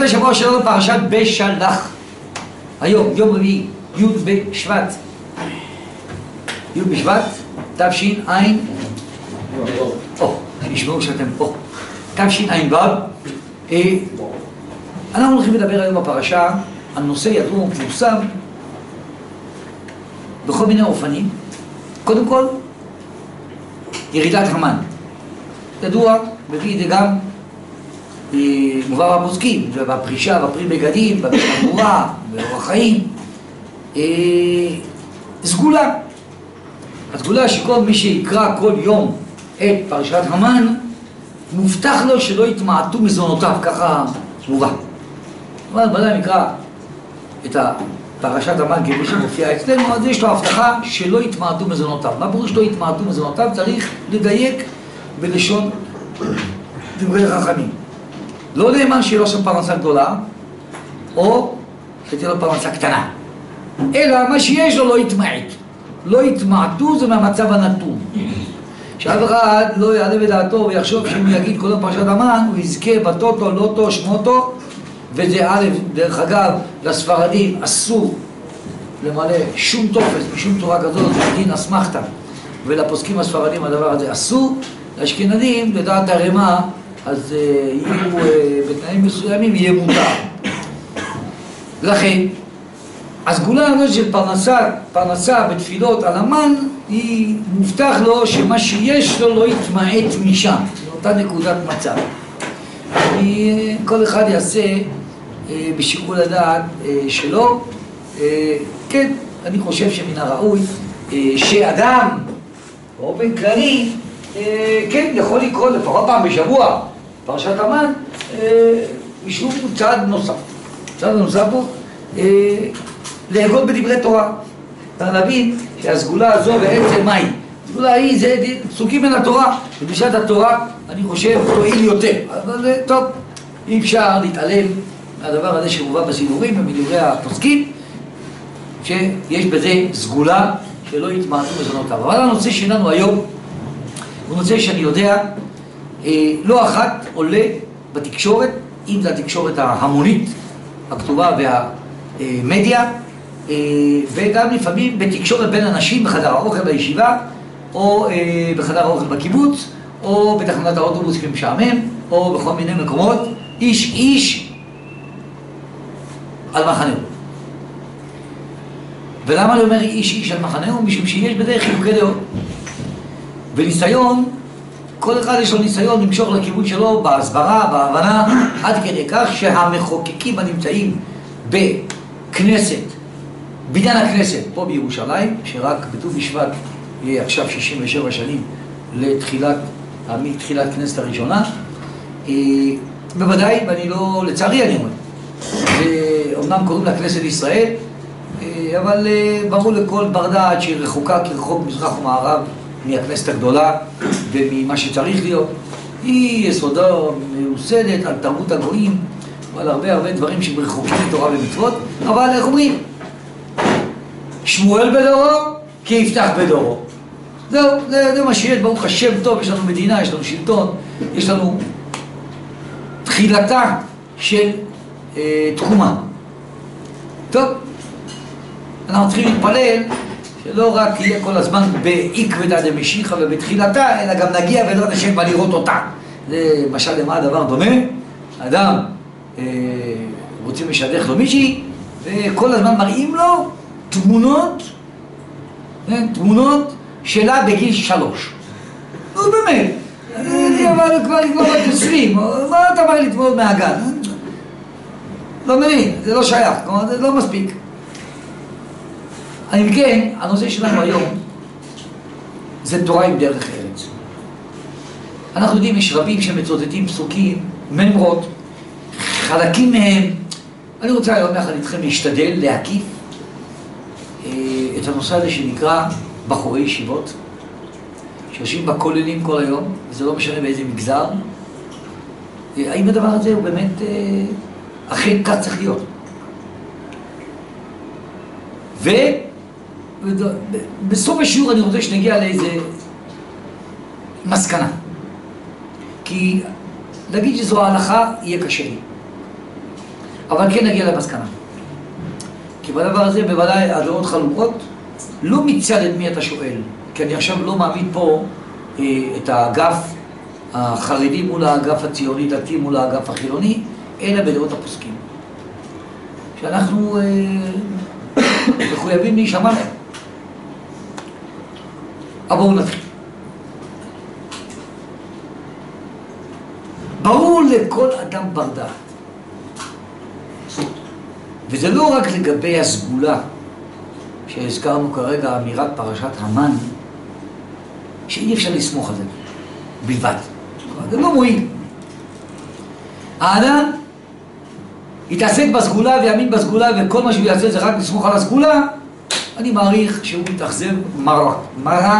השבוע שלנו פרשת בשלח. היום, יום רביעי, י' בשבט. י' בשבט, תש"ע. נשמעו שאתם פה. תשע"ו. אנחנו הולכים לדבר היום בפרשה על נושא ידוע ומפורסם בכל מיני אופנים. קודם כל, ירידת המן. ידוע, מביא את זה גם מובא בפוסקים, בפרישה, בפרי בגדים, במשנה, באורח חיים. סגולה. הסגולה שכל מי שיקרא כל יום את פרשת המן, מובטח לו שלא יתמעטו מזונותיו, ככה מובא. אבל בוודאי נקרא את פרשת המן כפי שמופיע אצלנו, אז יש לו הבטחה שלא יתמעטו מזונותיו. מה פירוש שלא יתמעטו מזונותיו? צריך לדייק בלשון דברי חכמים. לא נאמר שיהיה לו שם פרנסה גדולה, או שתהיה לו פרנסה קטנה. אלא מה שיש לו לא יתמעט. לא יתמעטו זה מהמצב הנתון. שאף אחד לא יעלה בדעתו ויחשוב שאם יגיד כל פרשת המן, הוא יזכה בטוטו, לוטו, שמוטו, וזה א', דרך אגב, לספרדים אסור למלא שום טופס בשום תורה כזאת, זה דין אסמכתא, ולפוסקים הספרדים הדבר הזה אסור. לאשכנזים, לדעת הרמ"א, אז יהיו בתנאים מסוימים, יהיה מותר. לכן, הסגולה הזאת של פרנסה בתפילות על המן, היא מובטח לו שמה שיש לו לא יתמעט משם, באותה נקודת מצב. כל אחד יעשה בשיקול הדעת שלו. כן, אני חושב שמן הראוי שאדם, באופן כללי, כן, יכול לקרוא לפחות פעם בשבוע פרשת המן, משום צעד נוסף. צעד נוסף פה, להגות בדברי תורה. אתה להבין שהסגולה הזו בעצם מהי? הסגולה היא, זה פסוקים מן התורה, ובשעת התורה אני חושב תועיל יותר. אבל טוב, אי אפשר להתעלם מהדבר הזה שמובא בסידורים ומדברי הפוסקים, שיש בזה סגולה שלא יתמעטו מזונותיו. אבל הנושא שלנו היום הוא נושא שאני יודע, לא אחת עולה בתקשורת, אם זה התקשורת ההמונית, הכתובה והמדיה, וגם לפעמים בתקשורת בין אנשים בחדר האוכל בישיבה, או בחדר האוכל בקיבוץ, או בתחנת האוטובוס כמשעמם, או בכל מיני מקומות, איש איש על מחנהו. ולמה אני אומר איש איש על מחנהו? משום שיש בדרך חילוקי דעות. וניסיון, כל אחד יש לו ניסיון למשוך לכיוון שלו בהסברה, בהבנה, עד כדי כך שהמחוקקים הנמצאים בכנסת, בניין הכנסת פה בירושלים, שרק בט"ו בשבט יהיה עכשיו 67 שנים מתחילת כנסת הראשונה, בוודאי, ואני לא, לצערי אני אומר, ואומנם קוראים לה כנסת ישראל, אבל ברור לכל בר דעת שהיא רחוקה כרחוק מזרח ומערב מהכנסת הגדולה וממה שצריך להיות. היא יסודו מיוסדת על תרבות הגויים ועל הרבה דברים שרחוקים מתורה ומצוות, אבל איך אומרים? שמואל בדורו כי יפתח בדורו. זהו, זה מה שיש, ברוך השם טוב, יש לנו מדינה, יש לנו שלטון, יש לנו תחילתה של תקומה. טוב, אנחנו צריכים להתפלל שלא רק יהיה כל הזמן בעקבתא דמשיחא ובתחילתה, אלא גם נגיע בעזרת השם ולראות אותה. זה משל למה הדבר דומה? אדם רוצים לשדך לו מישהי, וכל הזמן מראים לו תמונות שלה בגיל 3. נו באמת, אבל כבר בת 20, מה אתה אומר לי תמונות מהגן? לא מבין, זה לא שייך, זה לא מספיק. אם כן, הנושא שלנו היום זה תורה עם דרך ארץ. אנחנו יודעים, יש רבים שמצוטטים פסוקים, ממרות, חלקים מהם. אני רוצה היום יחד איתכם להשתדל להקיף את הנושא הזה שנקרא בחורי ישיבות, שיושבים בכוללים כל היום, וזה לא משנה באיזה מגזר. האם הדבר הזה הוא באמת אכן כך צריך להיות? ובסוף השיעור אני רוצה שנגיע לאיזה מסקנה, כי להגיד שזו ההלכה יהיה קשה לי. אבל כן נגיע למסקנה. כי בדבר הזה בוודאי הדעות חלוקות, לא מצד את מי אתה שואל, כי אני עכשיו לא מעמיד פה את האגף החרדי מול האגף הציוני דתי מול האגף החילוני, אלא בדעות הפוסקים. שאנחנו מחויבים להישמע להם. אבל בואו נתחיל. ברור לכל אדם בר דעת, וזה לא רק לגבי הסגולה שהזכרנו כרגע, אמירת פרשת המן, שאי אפשר לסמוך על זה בלבד. זה לא מועיל. האדם יתעסק בסגולה ויאמין בסגולה, וכל מה שהוא יעשה זה רק לסמוך על הסגולה, אני מעריך שהוא יתאכזב מרה.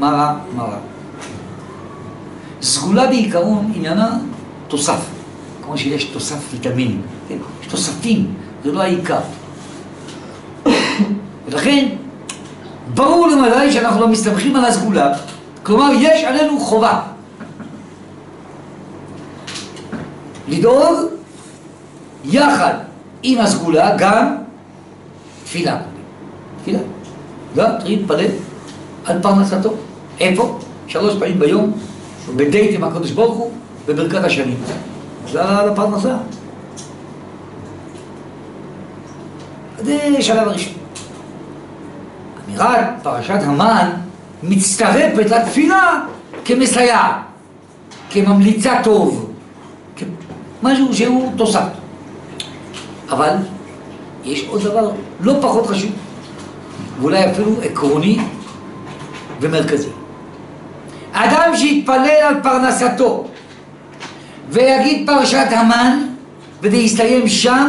סגולה בעיקרון עניינה תוסף, כמו שיש תוסף ויטמין, כן? יש תוספים, זה לא העיקר. ולכן ברור למדי שאנחנו לא מסתמכים על הסגולה, כלומר יש עלינו חובה לדאוג יחד עם הסגולה גם תפילה. גם צריך להתפלל על פרנסתו. איפה? 3 פעמים ביום, בדייט עם הקדוש ברוך הוא, בברכת השנים. זה על הפרנסה. זה שלב הראשון. אמירת פרשת המן מצטרפת לתפילה כמסייע, כממליצה טוב, משהו שהוא תוסף. אבל יש עוד דבר לא פחות חשוב, ואולי אפילו עקרוני ומרכזי. אדם שיתפלל על פרנסתו ויגיד פרשת המן וזה יסתיים שם,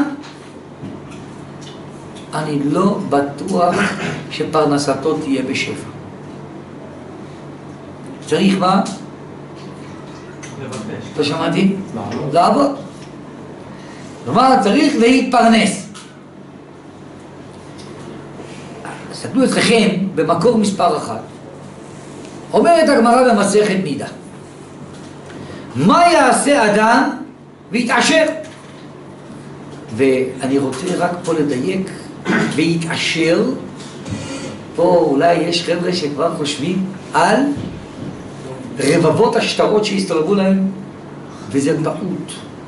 אני לא בטוח שפרנסתו תהיה בשפע. צריך מה? לבקש. לא שמעתי? לעבוד. כלומר, צריך להתפרנס. תסתכלו אצלכם במקור מספר 1. אומרת הגמרא במסכת נידה, מה יעשה אדם ויתעשר? ואני רוצה רק פה לדייק, ויתעשר, פה אולי יש חבר'ה שכבר חושבים על רבבות השטרות שהסתובבו להם, וזה טעות.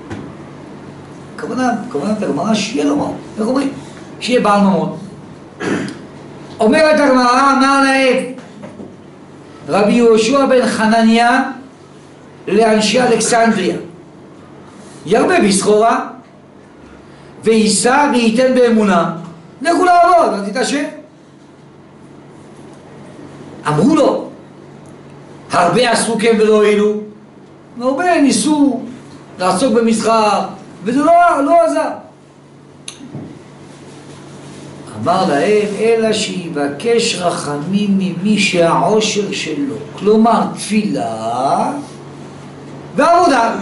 כוונת הגמרא שיהיה לו ממון, איך אומרים? שיהיה בעל ממון. אומרת הגמרא, אמר להם רבי יהושע בן חנניה לאנשי אלכסנדריה, ירבה בסחורה ויישא וייתן באמונה, לכו לעבוד, אז תתעשר. אמרו לו, הרבה עשו כן ולא הועילו, והרבה ניסו לעסוק במסחר וזה לא עזר. אמר להם, אלא שיבקש רחמים ממי שהעושר שלו, כלומר תפילה ועבודה,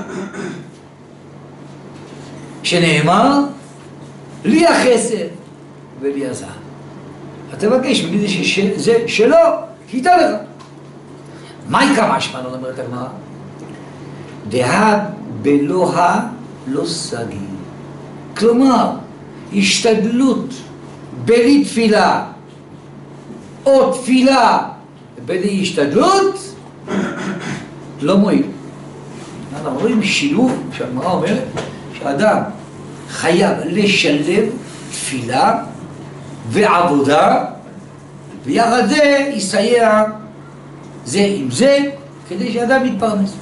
שנאמר לי החסד ולי הזהב. אתה תבקש ממי זה שלו, שייתן לך. מה יקרה משמע, לא אומרת הגמרא? דהה בלוה לא סגי. כלומר, השתדלות בלי תפילה או תפילה בלי השתדלות לא מועיל. אנחנו רואים שילוב שהגמרא אומרת שאדם חייב לשלב תפילה ועבודה, ויחד זה יסייע זה עם זה כדי שאדם יתפרנס.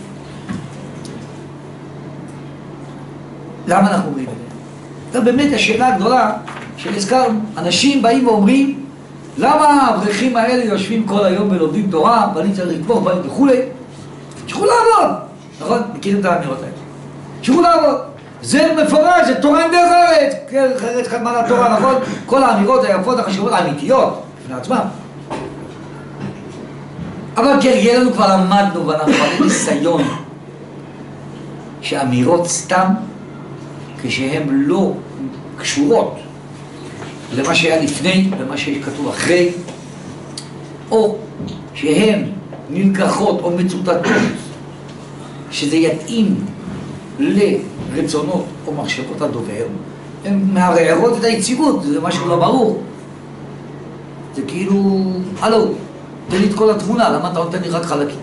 למה אנחנו אומרים את זה? זו באמת השאלה הגדולה שנזכרנו. אנשים באים ואומרים, למה האברכים האלה יושבים כל היום ולומדים תורה ואני צריך לתמוך בהם וכולי? שכו לעבוד. נכון? מכירים את האמירות האלה. שכו לעבוד. זה מפורש, זה תורה עם דרך ארץ. דרך ארץ חדמה לתורה, נכון? כל האמירות היפות החשובות האמיתיות בפני עצמם. אבל כהרגלנו כבר למדנו ואנחנו כבר ניסיון שאמירות סתם, כשהן לא קשורות למה שהיה לפני ומה שכתוב אחרי, או שהן נלקחות או מצוטטות שזה יתאים לרצונות או מחשבות הדובר, הן מערערות את היציבות, זה משהו לא ברור. זה כאילו, הלו, תן לי את כל התמונה, למה אתה נותן לי רק חלקים?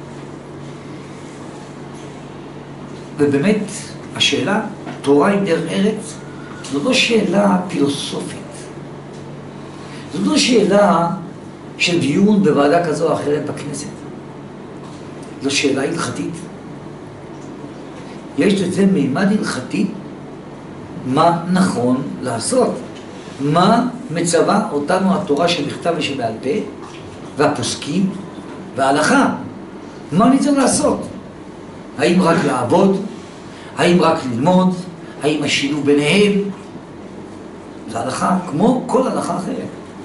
ובאמת, השאלה, תורה עם דרך ארץ, זו לא שאלה פילוסופית. זו לא שאלה של דיון בוועדה כזו או אחרת בכנסת. זו שאלה הלכתית. יש לזה מימד הלכתי, מה נכון לעשות. מה מצווה אותנו התורה שבכתב ושבעל פה, והפוסקים, וההלכה. מה אני צריך לעשות? האם רק לעבוד? האם רק ללמוד? האם השילוב ביניהם? זה הלכה כמו כל הלכה אחרת.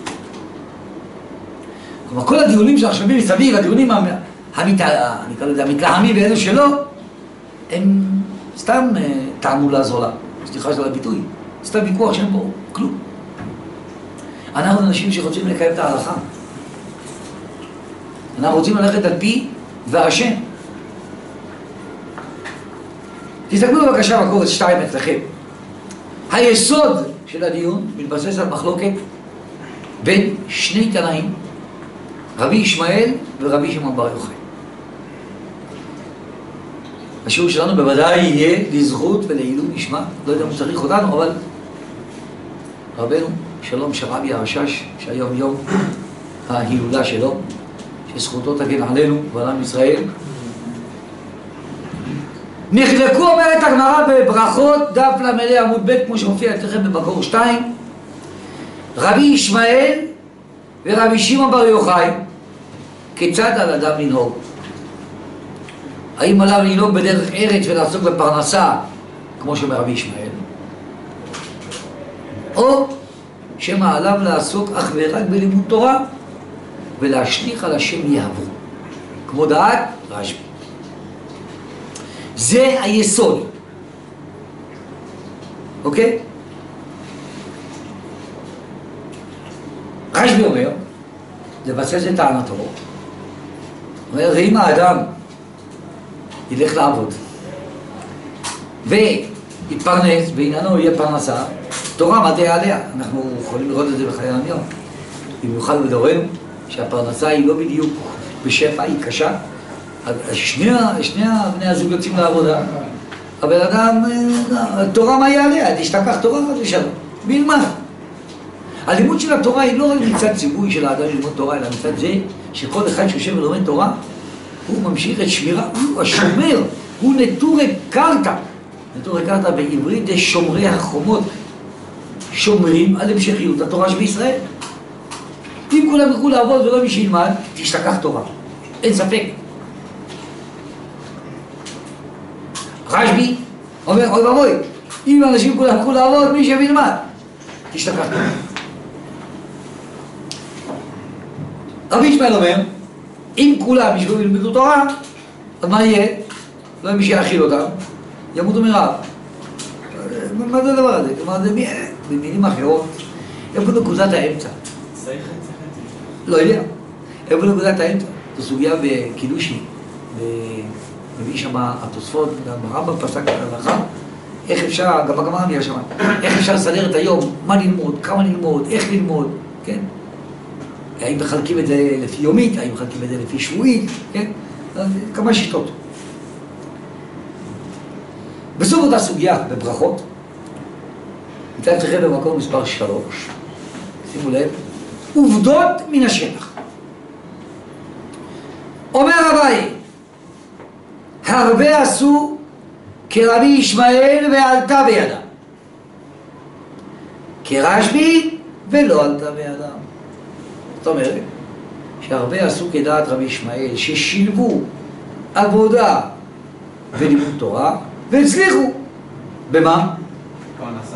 כלומר, כל הדיונים שעכשיו מסביב, הדיונים המתלהמים ואלו שלא, הם סתם תעמולה זולה. סליחה של הביטוי. סתם ויכוח שאין פה כלום. אנחנו אנשים שרוצים לקיים את ההלכה. אנחנו רוצים ללכת על פי והשם. תסתכלו בבקשה בקובץ 2 אצלכם. היסוד של הדיון מתבסס על מחלוקת בין שני תנאים, רבי ישמעאל ורבי שמעון בר יוחאי. השיעור שלנו בוודאי יהיה לזכות ולעילוי נשמת, לא יודע אם צריך אותנו, אבל רבנו שלום שרעבי הרשש, שהיום יום ההילולה שלו, שזכותו תגן עלינו ועל עם ישראל. נחלקו, אומרת הגמרא בברכות, דף למלא עמוד ב', כמו שמופיע אצלכם במקור 2, רבי ישמעאל ורבי שמעון בר יוחאי, כיצד על אדם לנהוג? האם עליו לנהוג בדרך ארץ ולעסוק בפרנסה, כמו שאומר רבי ישמעאל? או שמא עליו לעסוק אך ורק בלימוד תורה ולהשליך על השם יעבור, כמו דעת רשב"י. זה היסוד, אוקיי? רשב"י אומר, לבסס את טענתו, אומר, אם האדם ילך לעבוד ויתפרנס, בעניינו יהיה פרנסה, תורה מדי עליה. אנחנו יכולים לראות את זה בחיי היום, במיוחד בדורנו, שהפרנסה היא לא בדיוק בשפע, היא קשה. שני בני הזוג יוצאים לעבודה, הבן אדם, תורה מה יעליה? תשתכח תורה חד ושלום, בלמד. הלימוד של התורה היא לא רק מצד ציווי של האדם ללמוד תורה, אלא מצד זה שכל אחד שיושב ולומד תורה, הוא ממשיך את שמירה, הוא השומר, הוא נטורי קרתא. נטורי קרתא בעברית זה שומרי החומות, שומרים על המשכיות התורה שבישראל. אם כולם ילכו לעבוד ולא מי שילמד, תשתכח תורה, אין ספק. רשב"י אומר, אוי ואבוי, אם אנשים כולם ילכו לעבוד, מי שילמד, תשתכח תורה. רבי ישמעאל אומר, אם כולם ישבו וילמדו תורה, אז מה יהיה? לא מי שיאכיל אותם, ימותו מרעב. מה זה הדבר הזה? כלומר, זה במילים אחרות, איפה נקודת האמצע? לא יודע. איפה נקודת האמצע? זו סוגיה בקידושין, מביא שם התוספות, גם ברמב"ם פסק את ההלכה, איך אפשר, גם בגמרא נהיה שם, איך אפשר לסדר את היום, מה ללמוד, כמה ללמוד, איך ללמוד, כן? האם מחלקים את זה לפי יומית, האם מחלקים את זה לפי שבועית, כן? כמה שיטות. בסוף אותה סוגיה בברכות, ניתן אצלכם במקום מספר 3, שימו לב, עובדות מן השטח. אומר אביי, הרבה עשו כרבי ישמעאל ועלתה בידם, כרשב"י ולא עלתה בידם. זאת אומרת שהרבה עשו כדעת רבי ישמעאל, ששילבו עבודה ולימוד תורה והצליחו. במה? פרנסה.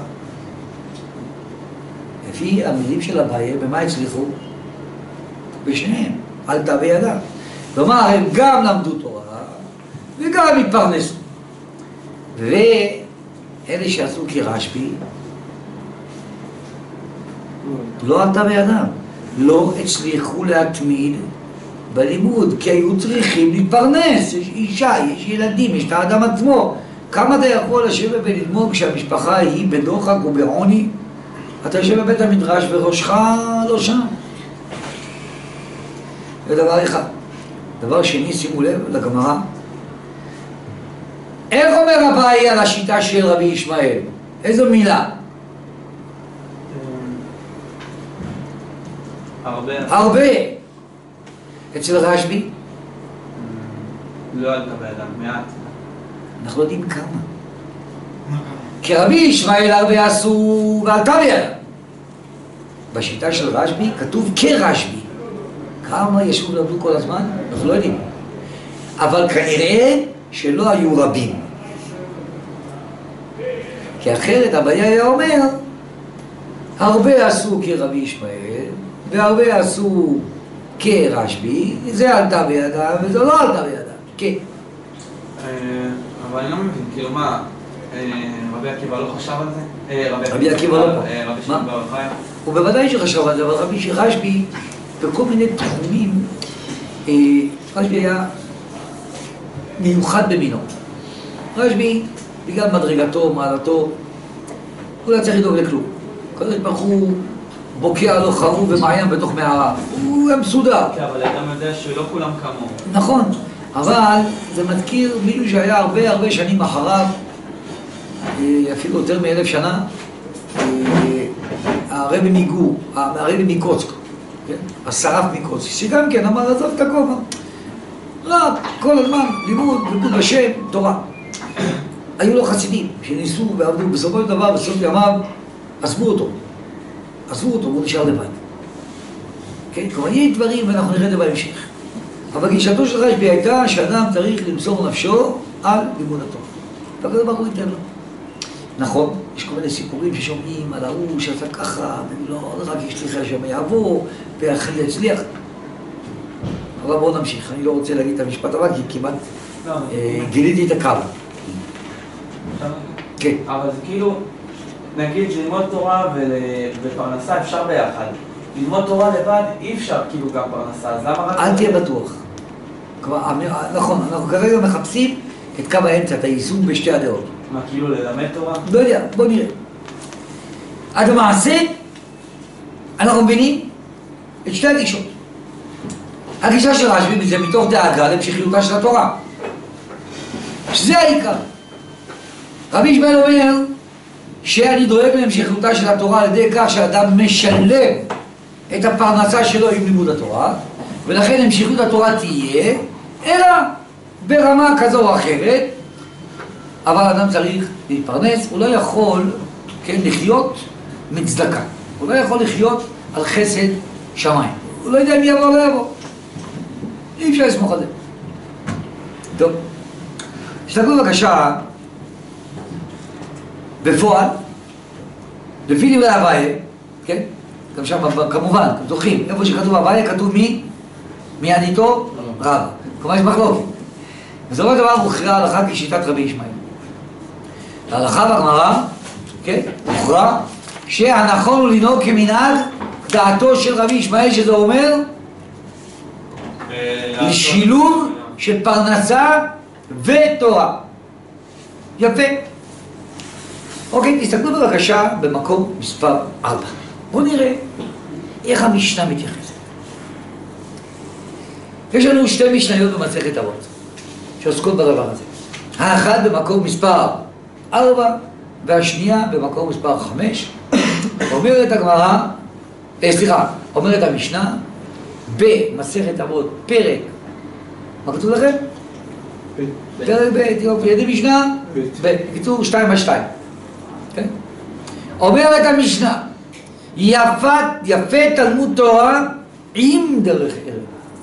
לפי המילים של אביי, במה הצליחו? בשניהם, עלתה בידם. כלומר, הם גם למדו תורה וגם התפרנסו. ואלה שעשו כרשב"י לא עלתה בידם, לא הצליחו להתמיד בלימוד, כי היו צריכים להתפרנס. יש אישה, יש ילדים, יש את האדם עצמו, כמה אתה יכול לשבת וללמוד כשהמשפחה היא בדוחק ובעוני? אתה יושב בבית המדרש וראשך לא שם. זה דבר אחד. דבר שני, שימו לב לגמרא. איך אומר אביי על השיטה של רבי ישמעאל? איזו מילה? הרבה. הרבה. אצל רשב"י? לא עלתה בידם, מעט. אנחנו לא יודעים כמה. כי רבי ישמעאל הרבה עשו ועלתה בידם. בשיטה של רשב"י כתוב כרשב"י. כמה ישבו ולמדו כל הזמן? אנחנו לא יודעים. אבל כנראה שלא היו רבים. כי אחרת אביי היה אומר, הרבה עשו כרבי ישמעאל, והרבה עשו כרשב"י, זה עלתה בידם וזה לא עלתה בידם. כן. אבל אני לא מבין, כאילו מה, רבי עקיבא לא חשב על זה? רבי עקיבא לא פה. רבי שמעון בר יוחאי? הוא בוודאי שחשב על זה, אבל רשב"י בכל מיני תחומים, רשב"י היה מיוחד במינו. רשב"י, בגלל מדרגתו, מעלתו, הוא לא צריך לדאוג לכלום. הקדוש ברוך הוא בוקע לו חרוב ומעיין בתוך מערה. הוא היה מסודר. כן, אבל אדם יודע שלא כולם כמוהו. נכון, אבל זה מזכיר מישהו שהיה הרבה שנים אחריו, אפילו יותר מ1000 שנה, הרבי מגור, הרבי מקוצק, השרף מקוצק, שגם כן אמר עזוב את הכובע. רק כל הזמן לימוד בשם, תורה. היו לו חסידים שניסו ועבדו, בסופו של דבר, בסוף ימיו, עזבו אותו, והוא נשאר לבד. כן? כלומר, יש דברים ואנחנו נראה את זה בהמשך. אבל גישתו של רשב"י הייתה שאדם צריך למסור נפשו על לימוד התורה. והקדוש ברוך הוא ייתן לו. נכון, יש כל מיני סיפורים ששומעים על ההוא שעשה ככה, ולא רק ישליך השם יעבור, ואחרי יצליח. אבל בואו נמשיך, אני לא רוצה להגיד את המשפט הבא, כי כמעט גיליתי את הקו. כן. אבל זה כאילו, נגיד ללמוד תורה ופרנסה אפשר ביחד. ללמוד תורה לבד אי אפשר כאילו גם פרנסה, אז למה רק... אל תהיה בטוח. נכון, אנחנו כרגע מחפשים את קו האמצע, את היישום בשתי הדעות. מה, כאילו ללמד תורה? לא יודע, בוא נראה. עד המעשה, אנחנו מבינים את שתי הגישות. הגישה של רשב"י זה מתוך דאגה להמשכיותה של התורה. שזה העיקר. רבי ישמעאל אומר שאני דואג להמשכיותה של התורה על ידי כך שאדם משלב את הפרנסה שלו עם לימוד התורה, ולכן המשכיות התורה תהיה, אלא ברמה כזו או אחרת, אבל אדם צריך להתפרנס, הוא לא יכול, כן, לחיות מצדקה. הוא לא יכול לחיות על חסד שמיים. הוא לא יודע אם יבוא או לא יבוא. אי אפשר לסמוך על זה. טוב. תסתכלו בבקשה, בפועל, לפי דברי אביי, כן? גם שם, כמובן, אתם זוכרים, איפה שכתוב אביי, כתוב מי? מי עניתו? רב. כלומר, יש מחלוקת. בסופו של דבר הוכרעה ההלכה כשיטת רבי ישמעאל. ההלכה בגמרא, כן, הוכרע שהנכון הוא לנהוג כמנהג דעתו של רבי ישמעאל, שזה אומר לשילוב של פרנסה ותורה. יפה. אוקיי, תסתכלו בבקשה במקום מספר 4. בואו נראה איך המשנה מתייחסת. יש לנו שתי משניות במסכת אבות שעוסקות בדבר הזה. האחת במקום מספר 4 והשנייה במקום מספר 5. אומרת הגמרא, אומרת המשנה במסכת אבות פרק, מה כתוב לכם? פרק ב', ידי משנה, בקיצור 2-2. כן? אומרת המשנה, יפה תלמוד תורה עם דרך ערך,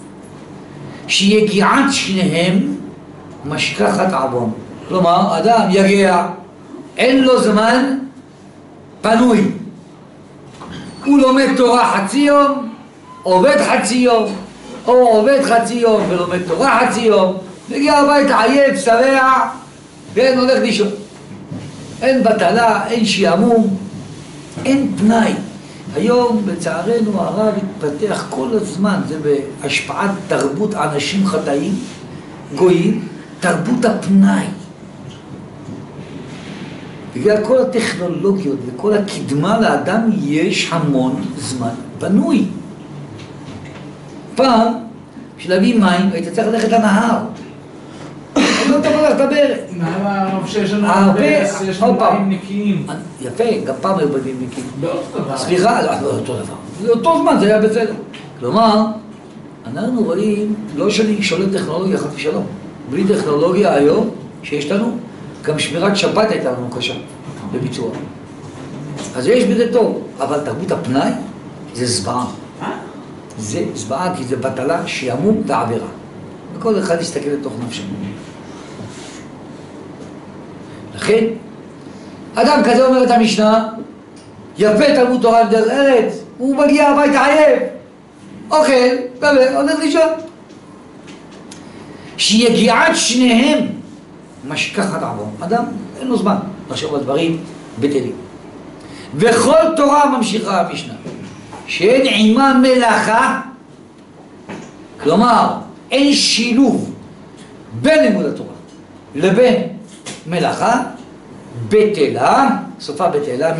שיגיעת שניהם משכחת עוון. כלומר, אדם יגיע, אין לו זמן פנוי. הוא לומד תורה חצי יום, עובד חצי יום, או עובד חצי יום ולומד תורה חצי יום, מגיע הביתה עייף, שבע, ואין הולך לישון. אין בטלה, אין שעמום, אין פנאי. היום בצערנו הרב התפתח כל הזמן, זה בהשפעת תרבות אנשים חטאים, גויים, תרבות הפנאי. בגלל כל הטכנולוגיות וכל הקדמה לאדם יש המון זמן בנוי. פעם, בשביל להביא מים, היית צריך ללכת לנהר. לא תבוא לך לדבר. מה שיש לנו הרבה, יש לנו מים נקיים. יפה, גם פעם היו בדים נקיים. לא אותו דבר. סליחה, לא אותו דבר. לאותו זמן זה היה בסדר. כלומר, אנחנו רואים, לא שאני שולל טכנולוגיה, חס ושלום. בלי טכנולוגיה היום, שיש לנו, גם שמירת שבת הייתה לנו קשה בביצוע. אז יש בזה טוב, אבל תרבות הפנאי זה זוועה. זה זוועה כי זה בטלה, שעמום ועבירה. וכל אחד יסתכל לתוך נפשנו. לכן, אדם כזה אומר את המשנה, יפה תלמוד תורה בדרך ארץ, הוא מגיע הביתה עייף, אוכל, דבר, הולך לישון. שיגיעת שניהם משכחת עוון. אדם אין לו זמן לחשוב על דברים בטלים. וכל תורה ממשיכה המשנה, שאין עימה מלאכה, כלומר אין שילוב בין לימוד התורה לבין מלאכה, בטלה, סופה בטלה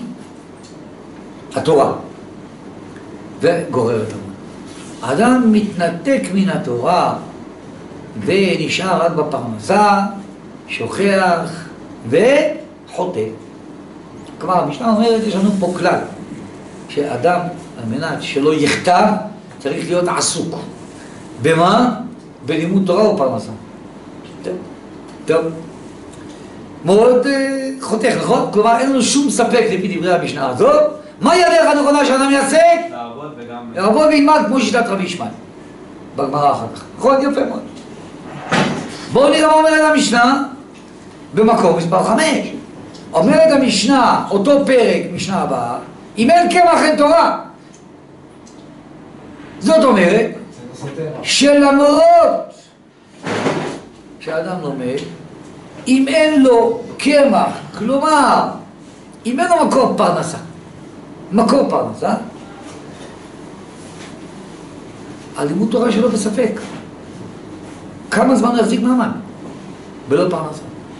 מהתורה וגוררת המון. האדם מתנתק מן התורה ונשאר רק בפרנסה, שוכח וחוטא. כלומר, המשנה אומרת, יש לנו פה כלל, שאדם, על מנת שלא יכתב, צריך להיות עסוק. במה? בלימוד תורה ופרנסה. טוב. מאוד חותך, נכון? כלומר, אין לנו שום ספק לפי דברי המשנה הזאת. מהי הדרך הנכונה שאדם יעסק? לעבוד וגם... לעבוד וילמד כמו שיטת רבי ישמעאל. בגמרא אחר כך. נכון? יפה מאוד. בואו נראה מה אומרת המשנה במקור מספר 5. אומרת המשנה, אותו פרק, משנה הבאה, אם אין קמח אין תורה. זאת אומרת, שלמרות שאדם לומד, אם אין לו קמח, כלומר, אם אין לו מקור פרנסה, הלימוד תורה שלו בספק. כמה זמן יחזיק מעמד? בלא פרנסה.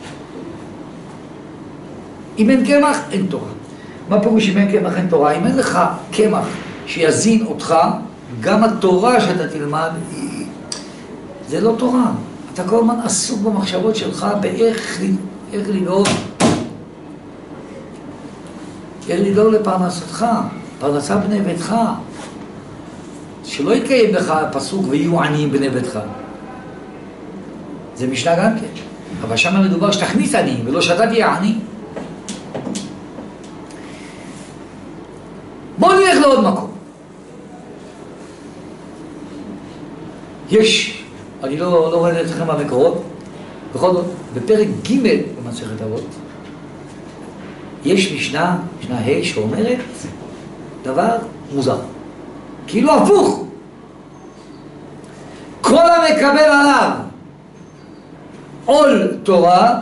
אם אין קמח, אין תורה. מה פירוש אם אין קמח, אין תורה? אם אין לך קמח שיזין אותך, גם התורה שאתה תלמד, זה לא תורה. אתה כל הזמן עסוק במחשבות שלך באיך לדאוג. איך לדאוג לפרנסתך, פרנסה בני ביתך. שלא יתקיים לך הפסוק ויהיו עניים בני ביתך. זה משנה גם כן. אבל שם מדובר שתכניס עניים ולא שאתה תהיה עני. בואו נלך לעוד מקום. יש, אני לא רואה את אתכם במקורות, בכל זאת, בפרק ג' במסכת אבות, יש משנה ה' שאומרת דבר מוזר. כאילו הפוך. כל המקבל עליו עול תורה,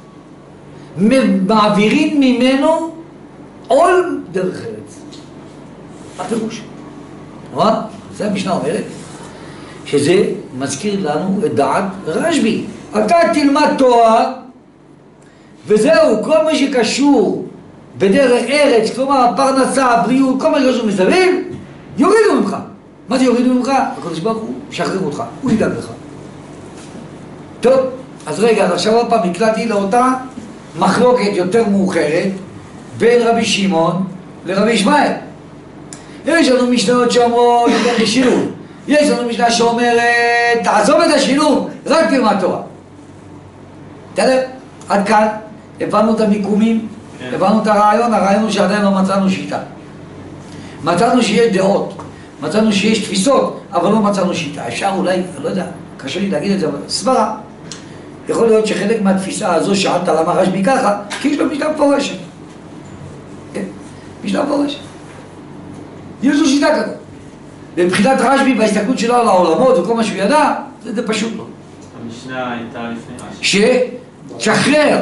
מעבירים ממנו עול דרך ארץ. הפירוש. זה המשנה אומרת, שזה מזכיר לנו את דעת רשב"י. אתה תלמד תורה, וזהו, כל מה שקשור בדרך ארץ, כלומר פרנסה, בריאות, כל מה שקשור מסביב, יורידו ממך. מה זה יורידו ממך? הקדוש ברוך הוא משחרר אותך, הוא ידאג לך. טוב, אז רגע, אז עכשיו עוד פעם הקלטתי לאותה מחלוקת יותר מאוחרת בין רבי שמעון לרבי ישמעאל. יש לנו משנות שאומרות יותר לשילוב. יש לנו משנה שאומרת, תעזוב את השילוב, רק תלמד תורה. תראה, עד כאן הבנו את המיקומים, הבנו את הרעיון הוא שעדיין לא מצאנו שיטה. מצאנו שיש דעות, מצאנו שיש תפיסות, אבל לא מצאנו שיטה. אפשר אולי, לא יודע, קשה לי להגיד את זה, אבל סברה. יכול להיות שחלק מהתפיסה הזו שאלת למה רשב"י ככה, כי יש לו משנה מפורשת. כן, משנה מפורשת. יש לו שיטה כזאת. ובבחינת רשב"י בהסתכלות שלו על העולמות וכל מה שהוא ידע, זה פשוט לא. המשנה הייתה לפני רשב"י. ששחרר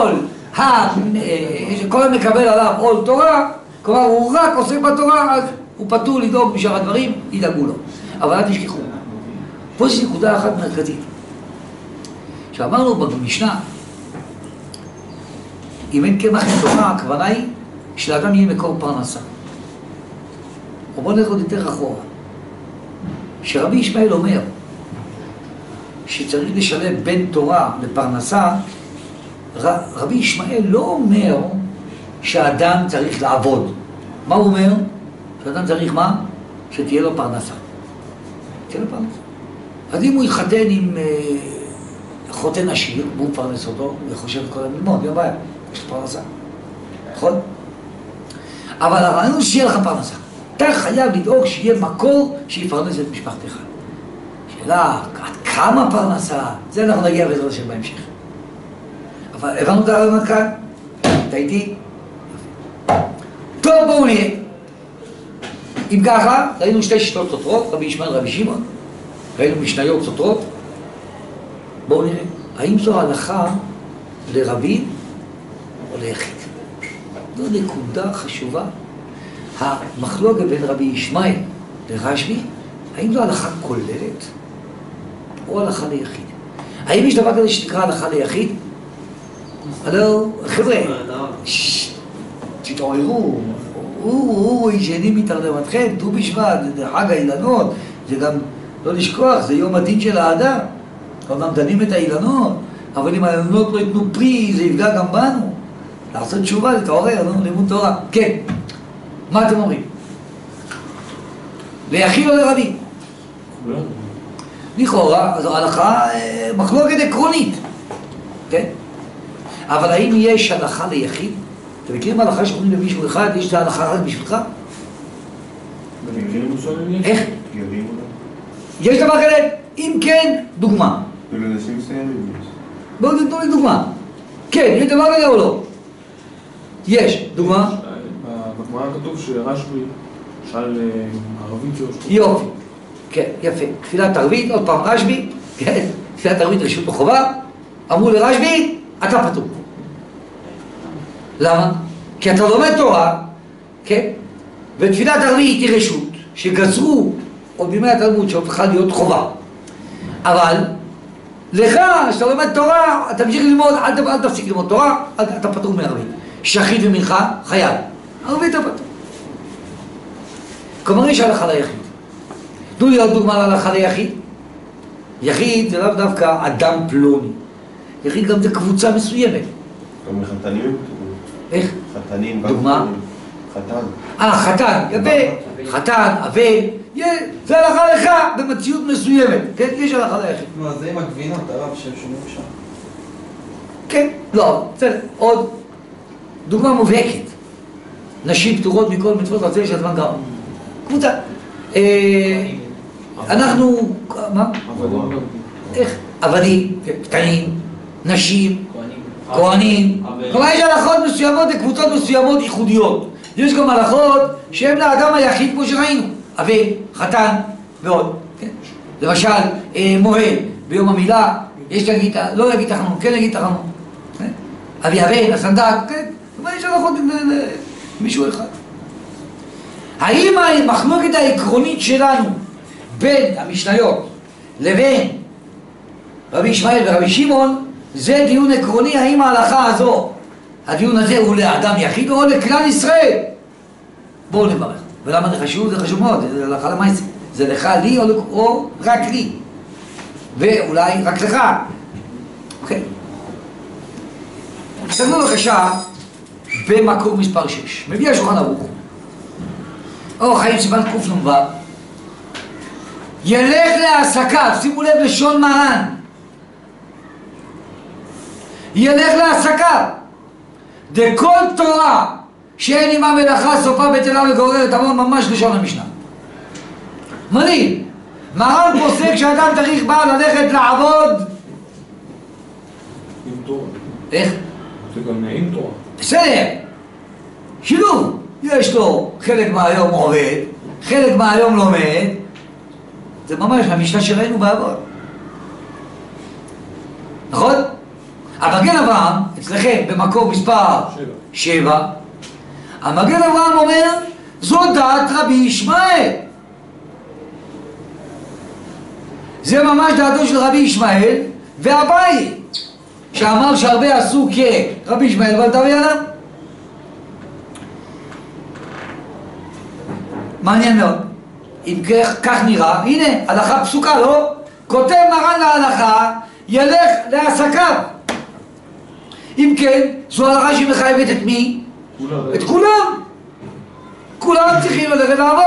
כל המקבל עליו עול תורה, כלומר הוא רק עוסק בתורה, אז הוא פטור לדאוג בשאר הדברים, ידאגו לו. אבל אל תשכחו. פה יש נקודה אחת מרכזית. שאמרנו במשנה, אם אין קמח לתורה, הכוונה היא שלאדם יהיה מקור פרנסה. או בוא נלך עוד יותר אחורה. שרבי ישמעאל אומר שצריך לשלב בין תורה לפרנסה, רבי ישמעאל לא אומר שהאדם צריך לעבוד. מה הוא אומר? שהאדם צריך מה? שתהיה לו פרנסה. תהיה לו פרנסה. אז אם הוא יתחתן עם חותן עשיר, והוא מפרנס אותו, הוא חושב את כל המלמוד, אין בעיה, יש לו פרנסה. נכון? אבל הרעיון הוא שיהיה לך פרנסה. אתה חייב לדאוג שיהיה מקור שיפרנס את משפחתך. שאלה, עד כמה פרנסה? זה אנחנו נגיע בעזרת השם בהמשך. אבל הבנו את הרעיון כאן? אתה איתי? טוב, בואו נהיה. אם ככה, ראינו שתי שיטות סותרות, רבי ישמעאל ורבי שמעון. ראינו משניות סותרות. בואו נראה, האם זו הלכה לרבי או ליחיד? זו נקודה חשובה. המחלוקת בין רבי ישמעאל לרשב"י, האם זו הלכה כוללת או הלכה ליחיד? האם יש דבר כזה שנקרא הלכה ליחיד? הלו, חבר'ה, תתעוררו, הוא ישנים מתרדמתכם, ט"ו בשבט, זה חג האילנות, זה גם, לא לשכוח, זה יום הדין של האדם. אומנם דנים את האילנות, אבל אם האילנות לא יתנו פרי, זה יפגע גם בנו. לעשות תשובה, להתעורר, לימוד תורה. כן, מה אתם אומרים? ליחיד או לרבי? לכאורה, זו הלכה מחלוקת עקרונית, כן? אבל האם יש הלכה ליחיד? אתם מכירים הלכה שאומרים למישהו אחד, יש את ההלכה רק בשבילך? איך? יש דבר כזה? אם כן, דוגמה. ולנשים מסוימים. בואו תתנו לי דוגמה. כן, יש דבר כזה או לא? יש, דוגמה? בגמרא כתוב שרשב"י שאל ערבית שלו. יופי, כן, יפה. תפילת ערבית, עוד פעם רשב"י, כן, תפילת ערבית רשות וחובה, אמרו לרשב"י, אתה פטור. למה? כי אתה לומד תורה, כן? ותפילת ערבית היא רשות, שגזרו עוד בימי התלמוד שהופכה להיות חובה. אבל לך, שאתה לומד תורה, אתה תמשיך ללמוד, אל תפסיק ללמוד תורה, אתה פטור מערבית. שחית ומנחה, חייב. ערבית אתה פטור. כלומר, יש הלכה ליחיד. תנו לי עוד דוגמה להלכה ליחיד. יחיד זה לאו דווקא אדם פלוני. יחיד גם זה קבוצה מסוימת. גם חתנים? איך? חתנים. דוגמה? חתן. חתן, יפה. חתן, אבל, זה הלכה לך במציאות מסוימת. כן, יש הלכה ליחיד. מה, זה עם הגבינות, הרב, שהם שומעים שם. כן, לא, בסדר. עוד דוגמה מובהקת. נשים פטורות מכל מצוות רצוי שהזמן גר. קבוצה. אנחנו, מה? איך? עבדים, קטנים, נשים, כהנים. כלומר יש הלכות מסוימות לקבוצות מסוימות ייחודיות. יש גם הלכות שהן לאדם היחיד כמו שראינו. אבל, חתן ועוד. למשל, מוהל ביום המילה, יש להגיד, לא להגיד תחנון, כן להגיד תחנון. אבי הבן, הסנדק, כן. כלומר יש הלכות מישהו אחד. האם המחלוקת העקרונית שלנו בין המשניות לבין רבי ישמעאל ורבי שמעון זה דיון עקרוני, האם ההלכה הזו, הדיון הזה הוא לאדם יחיד או לכלל ישראל? בואו נברך. ולמה זה חשוב? זה חשוב מאוד, זה הלכה למעשה. זה לך, לי או רק לי. ואולי רק לך. אוקיי. תסתכלו בבקשה במקור מספר 6. מביא השולחן ערוך. אור חיים סימן קנ"ו. ילך להעסקה, שימו לב לשון מרן. ילך להעסקה. דכל תורה שאין עמה מלאכה סופה בטלה וגוררת המון, ממש לשון המשנה. מדהים. מרן פוסק שאדם צריך בא ללכת לעבוד. עם תורה. איך? זה גם עם תורה. בסדר. שילוב. יש לו חלק מהיום עובד, חלק מהיום לומד. זה ממש המשנה שראינו בעבוד. נכון? המגן אברהם, אצלכם במקור מספר 7, המגן אברהם אומר, זו דעת רבי ישמעאל. זה ממש דעתו של רבי ישמעאל, ואביי, שאמר שהרבה עשו כרבי ישמעאל ואל תביא עליו? מעניין מאוד. אם כך נראה, הנה, הלכה פסוקה, לא? כותב מרן להלכה, ילך לעסקיו. אם כן, זו הלכה שמחייבת את מי? את כולם. כולם צריכים ללכת לעבוד.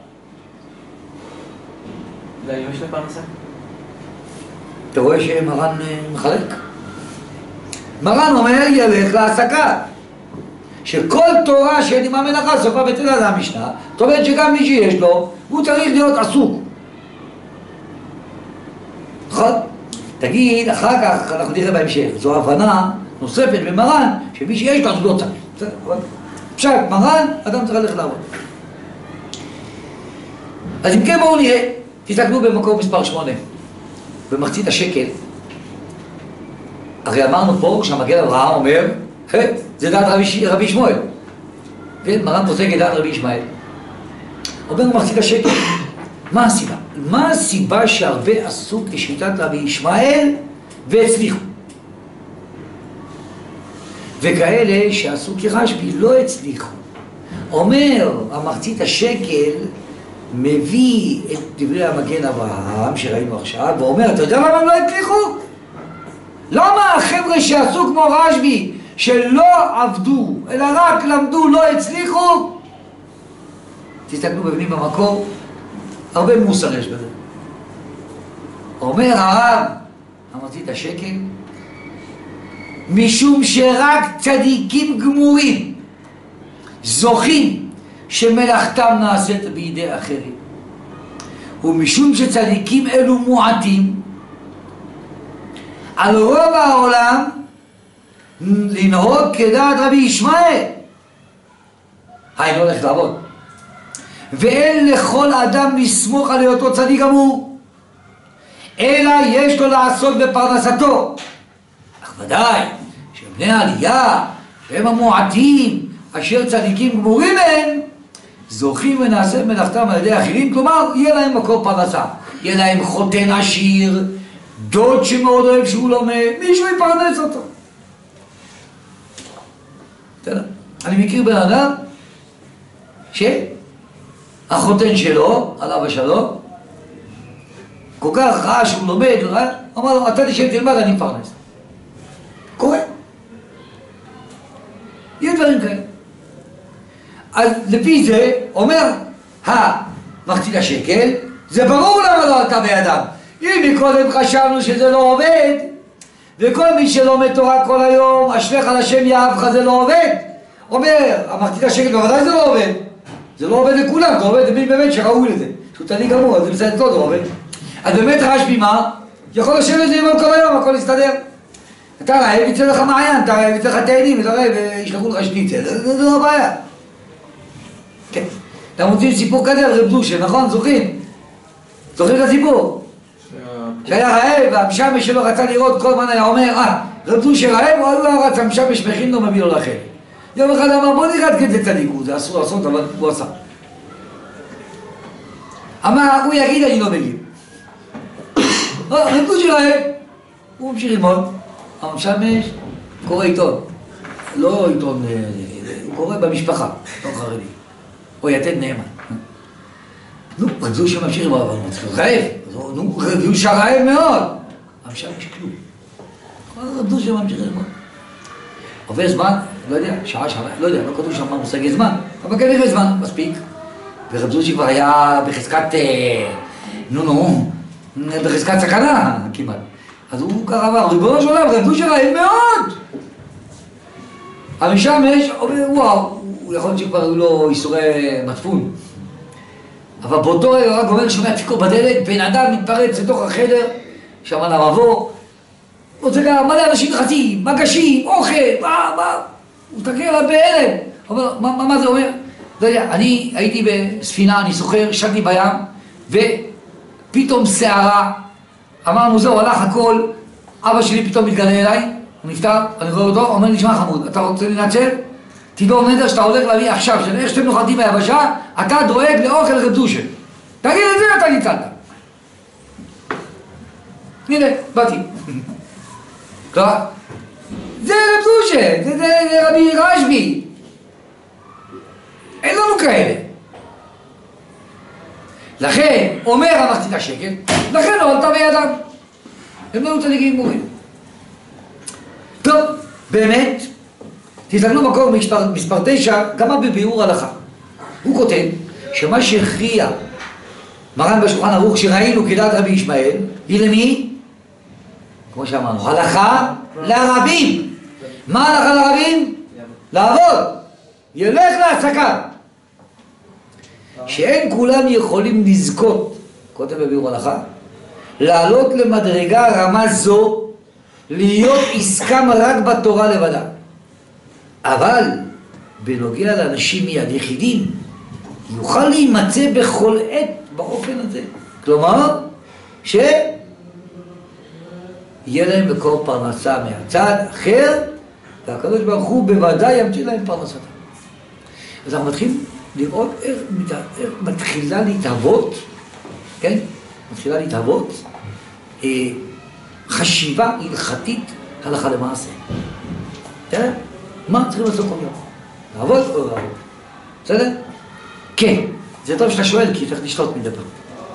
ואם יש לפרנסה? אתה רואה שמרן מחלק? מרן אומר, ילך לעסקיו. שכל תורה שאין עמה מלאכה סופה בטלה, זה המשנה. זאת אומרת שגם מי שיש לו, הוא צריך להיות עסוק. נכון? תגיד, אחר כך אנחנו נראה בהמשך. זו הבנה נוספת במרן, שמי שיש לו אז לא צריך. עכשיו, מרן, אדם צריך ללכת לעבוד. אז אם כן בואו נראה, תסתכלו במקור מספר 8, במחצית השקל. הרי אמרנו פה, כשהמגן אברהם אומר, זה דעת רבי ישמעאל. כן, מרן פוסק את דעת רבי ישמעאל. אומר במחצית השקל, מה הסיבה? מה הסיבה שהרבה עשו כשיטת רבי ישמעאל והצליחו? וכאלה שעשו כרשב"י לא הצליחו. אומר המחצית השקל, מביא את דברי המגן אברהם שראינו עכשיו, ואומר, אתה יודע למה הם לא הצליחו? למה החבר'ה שעשו כמו רשב"י, שלא עבדו, אלא רק למדו, לא הצליחו? תסתכלו בבנים במקור, הרבה מוסר יש בזה. אומר הרב, המחצית השקל, משום שרק צדיקים גמורים זוכים שמלאכתם נעשית בידי אחרים, ומשום שצדיקים אלו מועטים, על רוב העולם לנהוג כדעת רבי ישמעאל, היינו הולך לעבוד, ואין לכל אדם לסמוך על היותו צדיק גמור, אלא יש לו לעסוק בפרנסתו. אך ודאי שבני העלייה שהם המועטים אשר צדיקים גמורים הם, זוכים ונעשה מלאכתם על ידי אחרים, כלומר יהיה להם מקור פרנסה, יהיה להם חותן עשיר, דוד שמאוד אוהב שהוא לומד, מישהו יפרנס אותו. אני מכיר בן אדם שהחותן שלו, עליו השלום, כל כך ראה שהוא לומד, אמר לו, אתה תשב תלמד, אני מפרנס. קורה. יהיו דברים כאלה. אז לפי זה אומר המחצית השקל, זה ברור למה לא עלתה בידם. אם מקודם חשבנו שזה לא עובד, וכל מי שלומד תורה כל היום, אשריך על השם יאהבך, זה לא עובד. אומר, המחצית השקל, בוודאי זה לא עובד. זה לא עובד לכולם, זה עובד למי באמת שראוי לזה. שהוא תני גמור, אז זה בסדר, לא עובד. אז באמת רשב"י מה? יכול לשבת ללמוד כל היום, הכל יסתדר. אתה רעב, יצא לך מעיין, אתה רעב, יצא לך תאנים, אתה רעב, וישלחו לך שניצל, זה לא הבעיה. כן. אתם רוצים סיפור כזה על רב דושה, נכון? זוכרים? זוכרים את הסיפור? שהיה רעב, והמשמש שלו רצה לראות כל הזמן היה אומר, רב דושה רעב, הוא לא רץ, המשמש מכין לו, מביא לו לאחר. יום אחד אמר, בוא נראה כזה צדיק, זה אסור לעשות, אבל הוא עשה. אמר, הוא יגיד, אני לא מגיב. רב דושה רעב, הוא ממשיך ללמוד. המשמש קורא עיתון, לא עיתון, הוא קורא במשפחה, עיתון חרדי, או יתד נאמן. נו, רב דושה ממשיך ללמוד, אבל הוא מצליח רעב, נו, רב דושה רעב מאוד. המשמש כלום. רב דושה ממשיך ללמוד. עובר זמן, לא יודע, שעה, לא יודע, לא כתוב שם מה מושגי זמן, אבל כנראה זמן, מספיק. ורב דושה כבר היה בחזקת, בחזקת סכנה כמעט. אז הוא קרא ואמר, ריבונו של עולם, רב דושה רעב מאוד! המשמש אומר, וואו, הוא יכול להיות שכבר היו לו איסורי מצפון. אבל באותו רגע רק אומר שומע דפיקות בדלת, בן אדם מתפרץ לתוך החדר, שם על המבוא, רוצה גם מלא אנשים חצים, מגשים, אוכל, מה? הוא מסתכל עליו בהלם. אומר, מה זה אומר? לא יודע, אני הייתי בספינה, אני סוחר, שטתי בים, ופתאום שערה, אמרנו זהו, הלך הכל, אבא שלי פתאום מתגלה אליי, הוא נפטר, אני רואה אותו, אומר לי, שמע חמוד, אתה רוצה לנצל? תדעו נדר שאתה הולך להביא עכשיו, של איך שאתם נוחתים ביבשה, אתה דואג לאוכל רב דושה. תגיד את זה, אתה ניצלת. הנה, באתי. כלומר, זה רב זושה, זה רבי רשב"י. אין לנו כאלה. לכן, אומר המחצית השקל, לכן לא עלתה בידם. הם לא צדיקים גמורים. טוב, באמת, תסתכלו מקור מספר 9, גם בביאור הלכה. הוא כותב שמה שהכריע מרן בשולחן ערוך שראינו כדעת רבי ישמעאל, היא למי? כמו שאמרנו, הלכה לרבים. מה הלכה לרבים? לעבוד. ילך להעסקה. שאין כולם יכולים לזכות, כותב בביאור הלכה, לעלות למדרגה רמה זו, להיות עסקם רק בתורה לבדה. אבל בנוגע לאנשים מיד יחידים, יוכל להימצא בכל עת באופן הזה. כלומר, שיהיה להם מקור פרנסה מהצד אחר, והקדוש ברוך הוא בוודאי ימציא להם פרנסתם. אז אנחנו מתחילים לראות איך מתחילה להתהוות, כן? מתחילה להתהוות חשיבה הלכתית הלכה למעשה. תראה, מה צריכים לעשות כל יום? לעבוד או לעבוד? בסדר? כן, זה טוב שאתה שואל, כי צריך לשתות מדי פעם.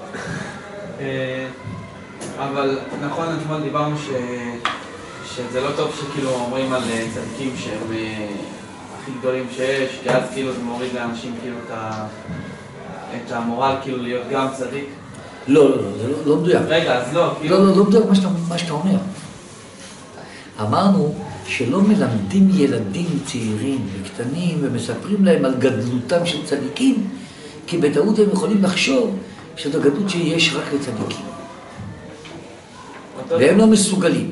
אבל נכון, אתמול דיברנו שזה לא טוב שכאילו אומרים על צדיקים שהם הכי גדולים שיש, כי אז כאילו זה מוריד לאנשים כאילו את המורל כאילו להיות גם צדיק. לא, זה לא מדויק. רגע, אז לא, כאילו... לא מדויק מה שאתה אומר. אמרנו שלא מלמדים ילדים צעירים וקטנים ומספרים להם על גדלותם של צדיקים, כי בטעות הם יכולים לחשוב שזו גדלות שיש רק לצדיקים. והם לא מסוגלים.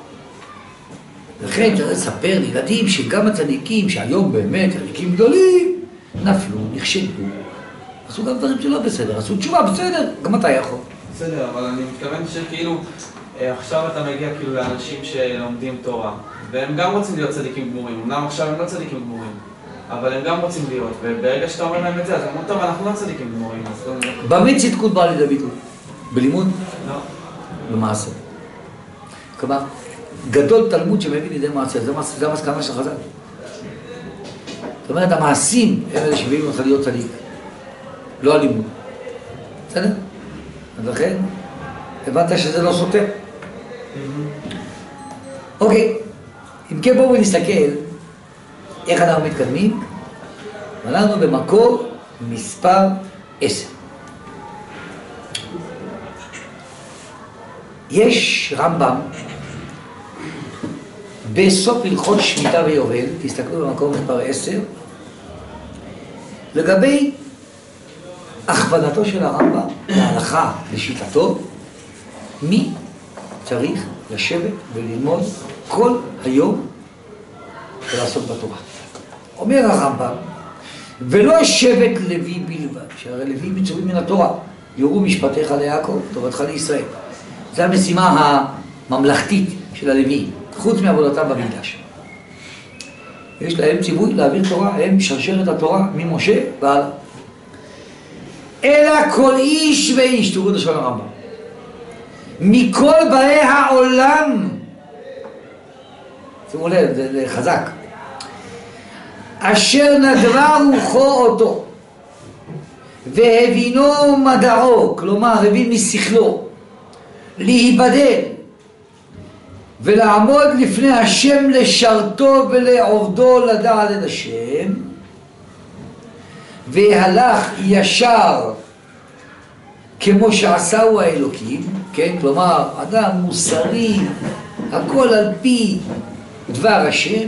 לכן צריך לספר לילדים שגם הצדיקים, שהיום באמת צדיקים גדולים, נפלו, נכשלו, עשו גם דברים שלא בסדר, עשו תשובה בסדר, גם אתה יכול. בסדר, אבל אני מתכוון שכאילו עכשיו אתה מגיע כאילו לאנשים שלומדים תורה, והם גם רוצים להיות צדיקים גמורים. אמנם עכשיו הם לא צדיקים גמורים, אבל הם גם רוצים להיות, וברגע שאתה אומר להם את זה, אז הם אומרים, טוב, אנחנו לא צדיקים גמורים. במה צדקות באה לידי ביטוי? בלימוד? לא. במעשה. כלומר, גדול תלמוד שמביא לידי מעשה, זה המסקנה של חז"ל. זאת אומרת, המעשים הם אלה שמביאים אותך להיות צדיק, לא הלימוד. בסדר? אז לכן, הבנת שזה לא סותר. אוקיי, אם כן בואו נסתכל איך אנחנו מתקדמים. ואנחנו במקור מספר 10. יש רמב"ם בסוף הלכות שמיטה ויובל, תסתכלו במקור מספר 10, לגבי הכוונתו של הרמב"ם להלכה לשיטתו, מי צריך לשבת וללמוד כל היום ולעסוק בתורה. אומר הרמב"ם, ולא שבט לוי בלבד, שהרי לוי מצווים מן התורה, יורו משפטיך ליעקב, תורתך לישראל. זו המשימה הממלכתית של הלוויים, חוץ מעבודתם במקדש. יש להם ציווי להעביר תורה, הם שרשרת התורה ממשה והלאה. אלא כל איש ואיש, תראו את השואל הרמב"ם, מכל באי העולם, שימו לב, זה חזק, אשר נדבה רוחו אותו והבינו מדעו, כלומר הבין משכלו, להיבדל ולעמוד לפני השם לשרתו ולעובדו לדעת את השם, והלך ישר כמו שעשהו האלוקים, כן? כלומר אדם מוסרי, הכל על פי דבר השם,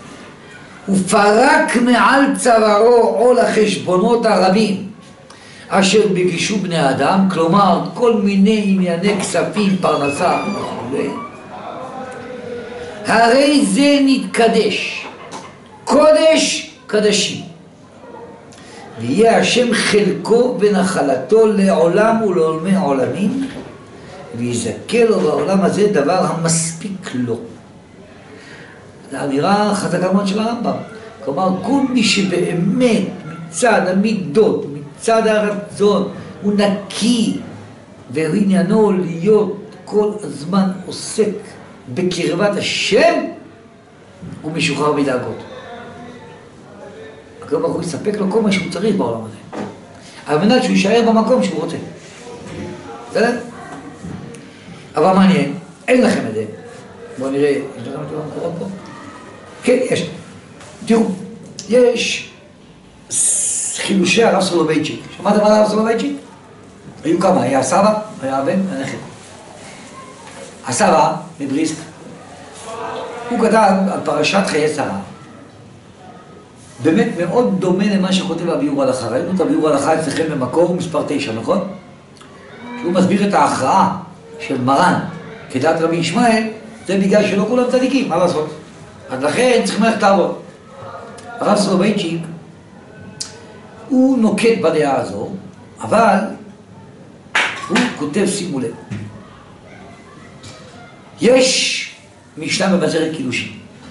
ופרק מעל צווארו עול החשבונות הרבים אשר בגישו בני האדם, כלומר כל מיני ענייני כספים, פרנסה וכו', הרי זה נתקדש, קודש קדשים, ויהיה השם חלקו ונחלתו לעולם ולעולמי עולמים, ויזכה לו בעולם הזה דבר המספיק לו. זו אמירה חזקה מאוד של הרמב"ם. כלומר, כל מי שבאמת מצד המידות, מצד הרצון, הוא נקי, ועניינו להיות כל הזמן עוסק בקרבת השם, הוא משוחרר מדאגות. הקדוש ברוך הוא יספק לו כל מה שהוא צריך בעולם הזה, על מנת שהוא יישאר במקום שהוא רוצה. בסדר? אבל מעניין, אין לכם את זה. בואו נראה, יש לכם את המקורות פה? כן, יש. תראו, יש חילושי הרב סולובייצ'יק. שמעתם על הרב סולובייצ'יק? היו כמה, היה הסבא, היה הבן, הנכד. הסבא, מבריסק, הוא כתב על פרשת חיי שרה. באמת מאוד דומה למה שכותב הביאור הלכה. ראינו את הביאור הלכה אצלכם במקור מספר 9, נכון? שהוא מסביר את ההכרעה של מרן כדעת רבי ישמעאל, זה בגלל שלא כולם צדיקים, מה לעשות? אז לכן צריכים ללכת לעבוד. הרב סולובייצ'יק הוא נוקט בדעה הזו, אבל הוא כותב, שימו לב, יש משנה במסכת קידושין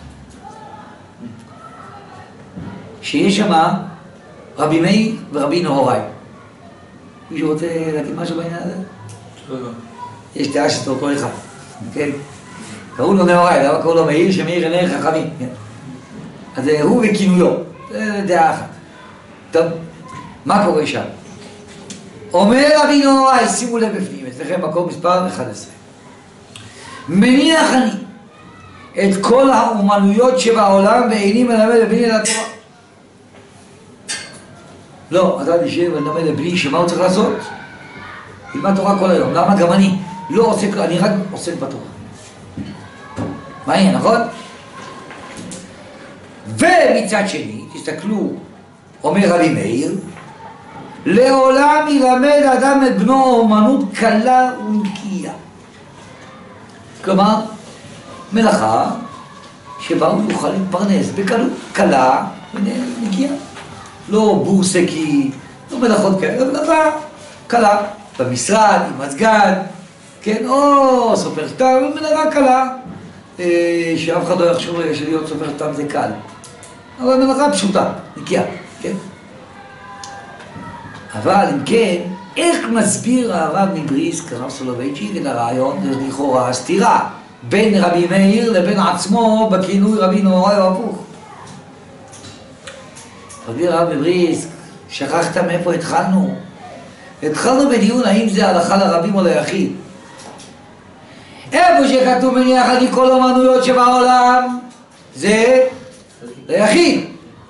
שיש שם רבי מאיר ורבי נהוראי. מישהו רוצה להגיד משהו בעניין הזה? יש דעה שזה אותו אחד, כן? קראו לו נהוראי, למה קראו לו מאיר? שמאיר עיני חכמים, כן? אז הוא וכינויו, זה דעה אחת. טוב, מה קורה שם? אומר רבי נהוראי, שימו לב בפנים, אצלכם מקום מספר 11. מניח אני את כל האומנויות שבעולם ואיני מלמד לבני אל התורה. לא, אתה תשב ולמד לבני שמה הוא צריך לעשות? ילמד תורה כל היום. למה? גם אני לא עוסק, אני רק עוסק בתורה. מעניין, נכון? ומצד שני, תסתכלו, אומר רבי מאיר, לעולם ילמד אדם את בנו אומנות קלה ונקייה. כלומר, מלאכה שבה הוא יוכל להתפרנס בקלות, קלה ונקייה. לא בורסקי, לא מלאכות כאלה, אבל מלאכה קלה. במשרד, עם מזגן, כן, או סופר סתם, מלאכה קלה. שאף אחד לא יחשוב שלהיות סופר סתם זה קל. אבל מלאכה פשוטה, נקייה, כן? אבל אם כן, איך מסביר הרב מבריסק, הרב סולובייצ'יק, את הרעיון, זה לכאורה סתירה בין רבי מאיר לבין עצמו בכינוי רבי נהוראי או הפוך. מסביר הרב מבריסק, שכחת מאיפה התחלנו? התחלנו בדיון האם זה הלכה לרבים או ליחיד. איפה שכתוב מניח אני כל אומנויות שבעולם זה ליחיד.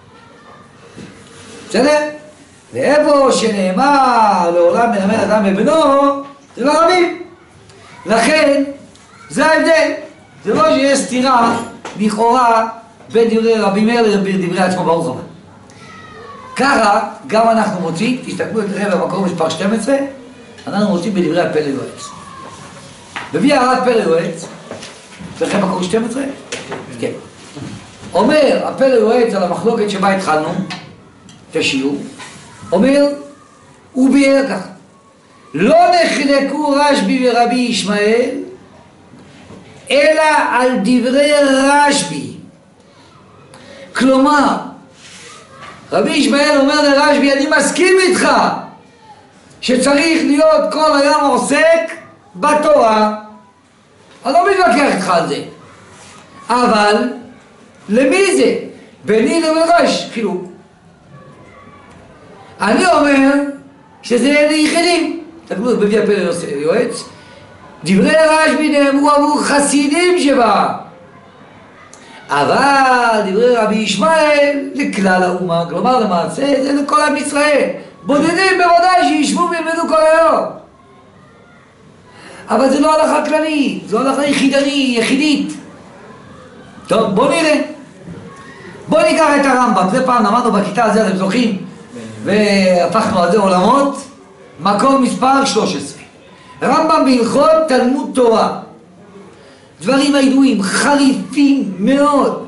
בסדר? ואיפה שנאמר לעולם מלמד אדם בבנו זה לא רבים. לכן זה ההבדל. זה לא שיש סתירה לכאורה בין דברי רבי מאיר לדברי עצמו, ברוך הבא. ככה גם אנחנו מוצאים, תסתכלו את רבע במקור מספר 12, אנחנו מוצאים בדברי הפלא יועץ. מביא הרב פלא יועץ, צריכים מקור 12? כן. אומר הפלא יועץ על המחלוקת שבה התחלנו, את השיעור, אומר, הוא ביאר כך, לא נחלקו רשב"י ורבי ישמעאל, אלא על דברי רשב"י. כלומר, רבי ישמעאל אומר לרשב"י, אני מסכים איתך שצריך להיות כל היום עוסק בתורה. אני לא מתווכח איתך על זה. אבל למי זה? ביני לבין רש"י חילוק. אני אומר שזה ליחידים. תקבלו, מביא הפלא יועץ. דברי רשב"י נאמרו עבור חסידים שבה. אבל דברי רבי ישמעאל לכלל האומה, כלומר למעשה זה לכל עם ישראל. בודדים בוודאי שישבו וילמדו כל היום. אבל זה לא הלכה כללית, זו הלכה יחידית. טוב, בואו נראה. בואו ניקח את הרמב"ם, זה פעם למדנו בכיתה הזה, אתם זוכרים? והפכנו על זה עולמות, מקום מספר 13. רמב"ם בהלכות תלמוד תורה. דברים הידועים, חריפים מאוד.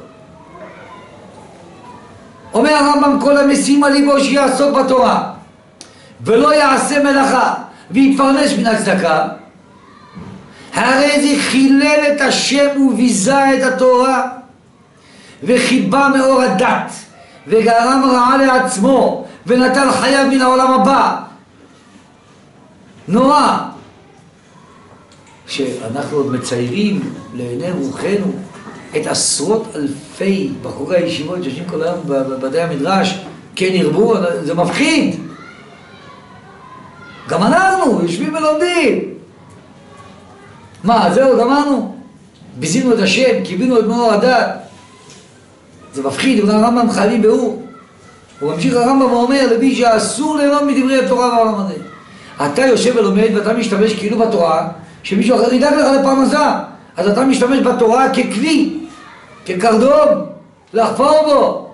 אומר הרמב"ם, כל המשים על ליבו שיעסוק בתורה ולא יעשה מלאכה ויתפרנס מן הצדקה, הרי זה חילל את השם וביזה את התורה וחיבה מאור הדת וגרם רעה לעצמו ונטל חייו מן העולם הבא. נורא שאנחנו עוד מציירים לעיני רוחנו את עשרות אלפי בחורי הישיבות שיושבים כל היום בבתי המדרש, כן ירבו, זה מפחיד. גם אנחנו יושבים ולומדים. מה, זהו, גמרנו? ביזינו את השם, קיבינו את מאור הדת. זה מפחיד, הוא הרמב"ם חייבים באור. הוא ממשיך הרמב"ם ואומר למי שאסור ליהנות מדברי התורה בעולם הזה. אתה יושב ולומד ואתה משתמש כאילו בתורה, שמישהו אחר ידאג לך לפרנסה. אז אתה משתמש בתורה ככלי, כקרדום, לחפור בו.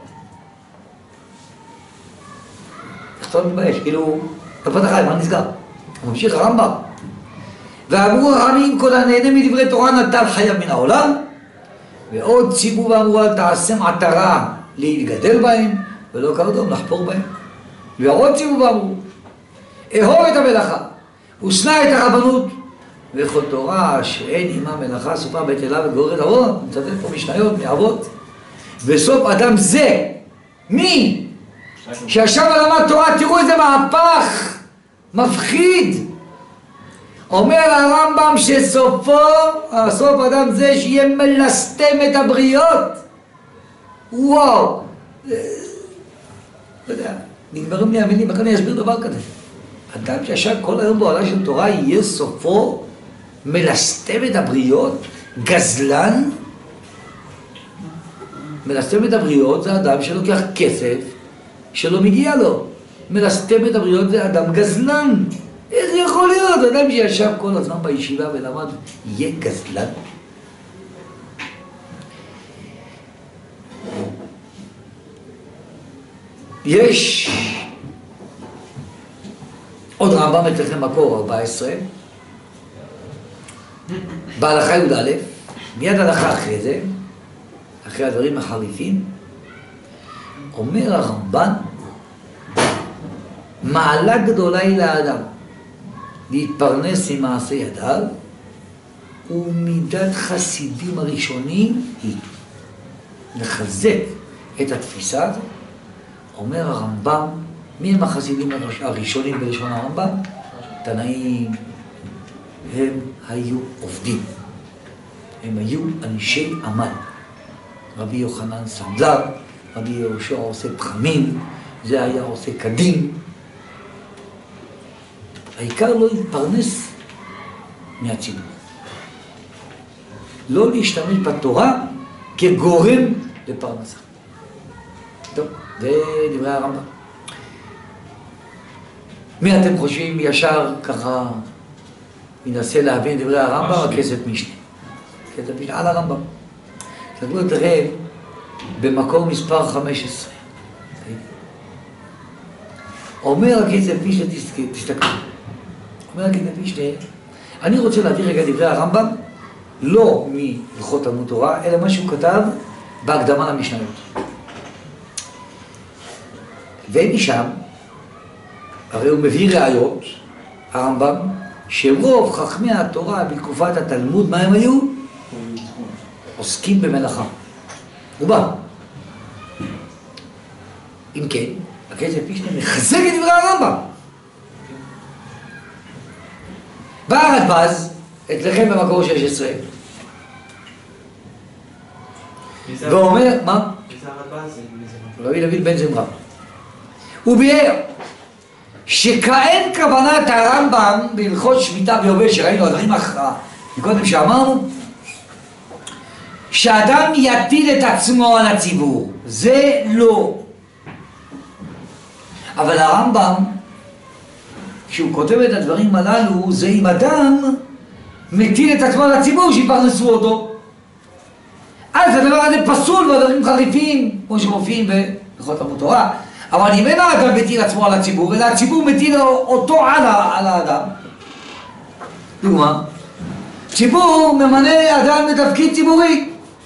תחתון מתבייש, כאילו, תפת החיים, מה נסגר? הוא ממשיך הרמב"ם. ואמרו הרמים כל הנהנה מדברי תורה נטל חייו מן העולם, ועוד ציבו ואמרו אל תעשם עטרה להתגדל בהם, ולא קרדום לחפור בהם. ועוד ציבו ואמרו, אהוב את המלאכה, ושנא את הרבנות, וכל תורה שאין עימה מלאכה סופה בטלה וגוררת אבות, מצטט פה משניות מאבות. וסוף אדם זה, מי? שישב ולמד תורה, תראו איזה מהפך מפחיד. אומר הרמב"ם שסופו, סוף אדם זה שיהיה מלסתם את הבריות. וואו, לא יודע, נגמרים לי המילים, איך אני אסביר דבר כזה? אדם שישב כל היום בעולה של תורה יהיה סופו מלסתם את הבריות, גזלן. מלסתם את הבריות זה אדם שלוקח כסף שלא מגיע לו. מלסתם את הבריות זה אדם גזלן. איך יכול להיות? אדם שישב כל הזמן בישיבה ולמד יהיה גזלן. יש עוד רמב"ם אצלכם מקור 14 בהלכה י"א, מיד הלכה אחרי זה, אחרי הדברים החריפים, אומר הרמב"ן, מעלה גדולה היא לאדם להתפרנס עם מעשה ידיו, ומידת חסידים הראשונים היא לחזק את התפיסה הזאת. אומר הרמב"ם, מי הם החסידים הראשונים בלשון הרמב"ם? תנאים. הם היו עובדים, הם היו אנשי עמל. רבי יוחנן סנדלר, רבי יהושע עושה פחמים, זה היה עושה קדים. העיקר לא להתפרנס מהציבור. לא להשתמש בתורה כגורם לפרנסה. טוב, זה דברי הרמב"ם. מי אתם חושבים ישר ככה מנסה להבין דברי הרמב"ם? הכסף משנה. כסף משנה על הרמב"ם. תראו אתכם במקור מספר 15. אומר הכסף משנה, תסתכלו. אומר הכסף משנה, אני רוצה להביא רגע דברי הרמב"ם, לא מהלכות תלמוד תורה, אלא מה שהוא כתב בהקדמה למשניות. ומשם, הרי הוא מביא ראיות, הרמב"ם, שרוב חכמי התורה בתקופת התלמוד, מה הם היו? עוסקים במלאכה. הוא בא. אם כן, הכסף משנה מחזק את דברי הרמב"ם. בא הרדב"ז, אצלכם במקור 16, ואומר, מה? רבי דוד בן זמרה. הוא ביאר שכאין כוונת הרמב"ם בהלכות שמיטה ויובל, שראינו הדברים מקודם שאמרנו, שאדם יטיל את עצמו על הציבור, זה לא. אבל הרמב"ם, כשהוא כותב את הדברים הללו, זה אם אדם מטיל את עצמו על הציבור שיפרנסו אותו. אז הדבר הזה פסול והדברים חריפים, כמו שמופיעים בהלכות תלמוד תורה. אבל אם אין האדם מטיל עצמו על הציבור, אלא הציבור מטיל אותו על האדם. דוגמה, ציבור ממנה אדם לתפקיד ציבורי,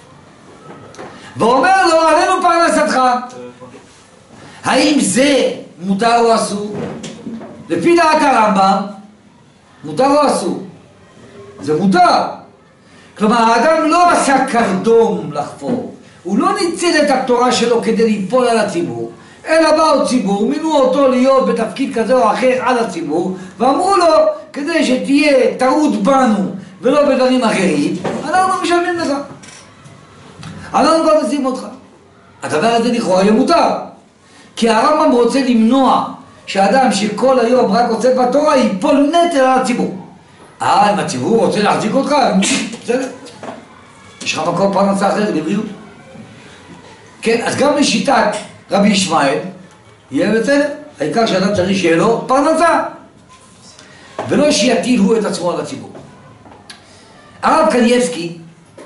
ואומר לו, עלינו פרנסתך. האם זה מותר או אסור? לפי דעת הרמב"ם, מותר או אסור? זה מותר. כלומר, האדם לא עשה קרדום לחפור. הוא לא ניצל את התורה שלו כדי ליפול על הציבור, אלא באו ציבור, מינו אותו להיות בתפקיד כזה או אחר על הציבור, ואמרו לו, כדי שתהיה טעות בנו ולא בדברים אחרים, אנחנו משלמים לך. אנחנו כבר נשים אותך. הדבר הזה לכאורה יהיה מותר. כי הרמב"ם רוצה למנוע שאדם שכל היום רק עוסק בתורה ייפול נטל על הציבור. אם הציבור רוצה להחזיק אותך, בסדר. יש לך מקום פרנסה אחרת בבריאות. כן, אז גם לשיטת רבי ישמעאל יהיה בסדר. העיקר שאדם צריך שיהיה לו פרנסה. ולא שיטילו את עצמו על הציבור. הרב קניבסקי,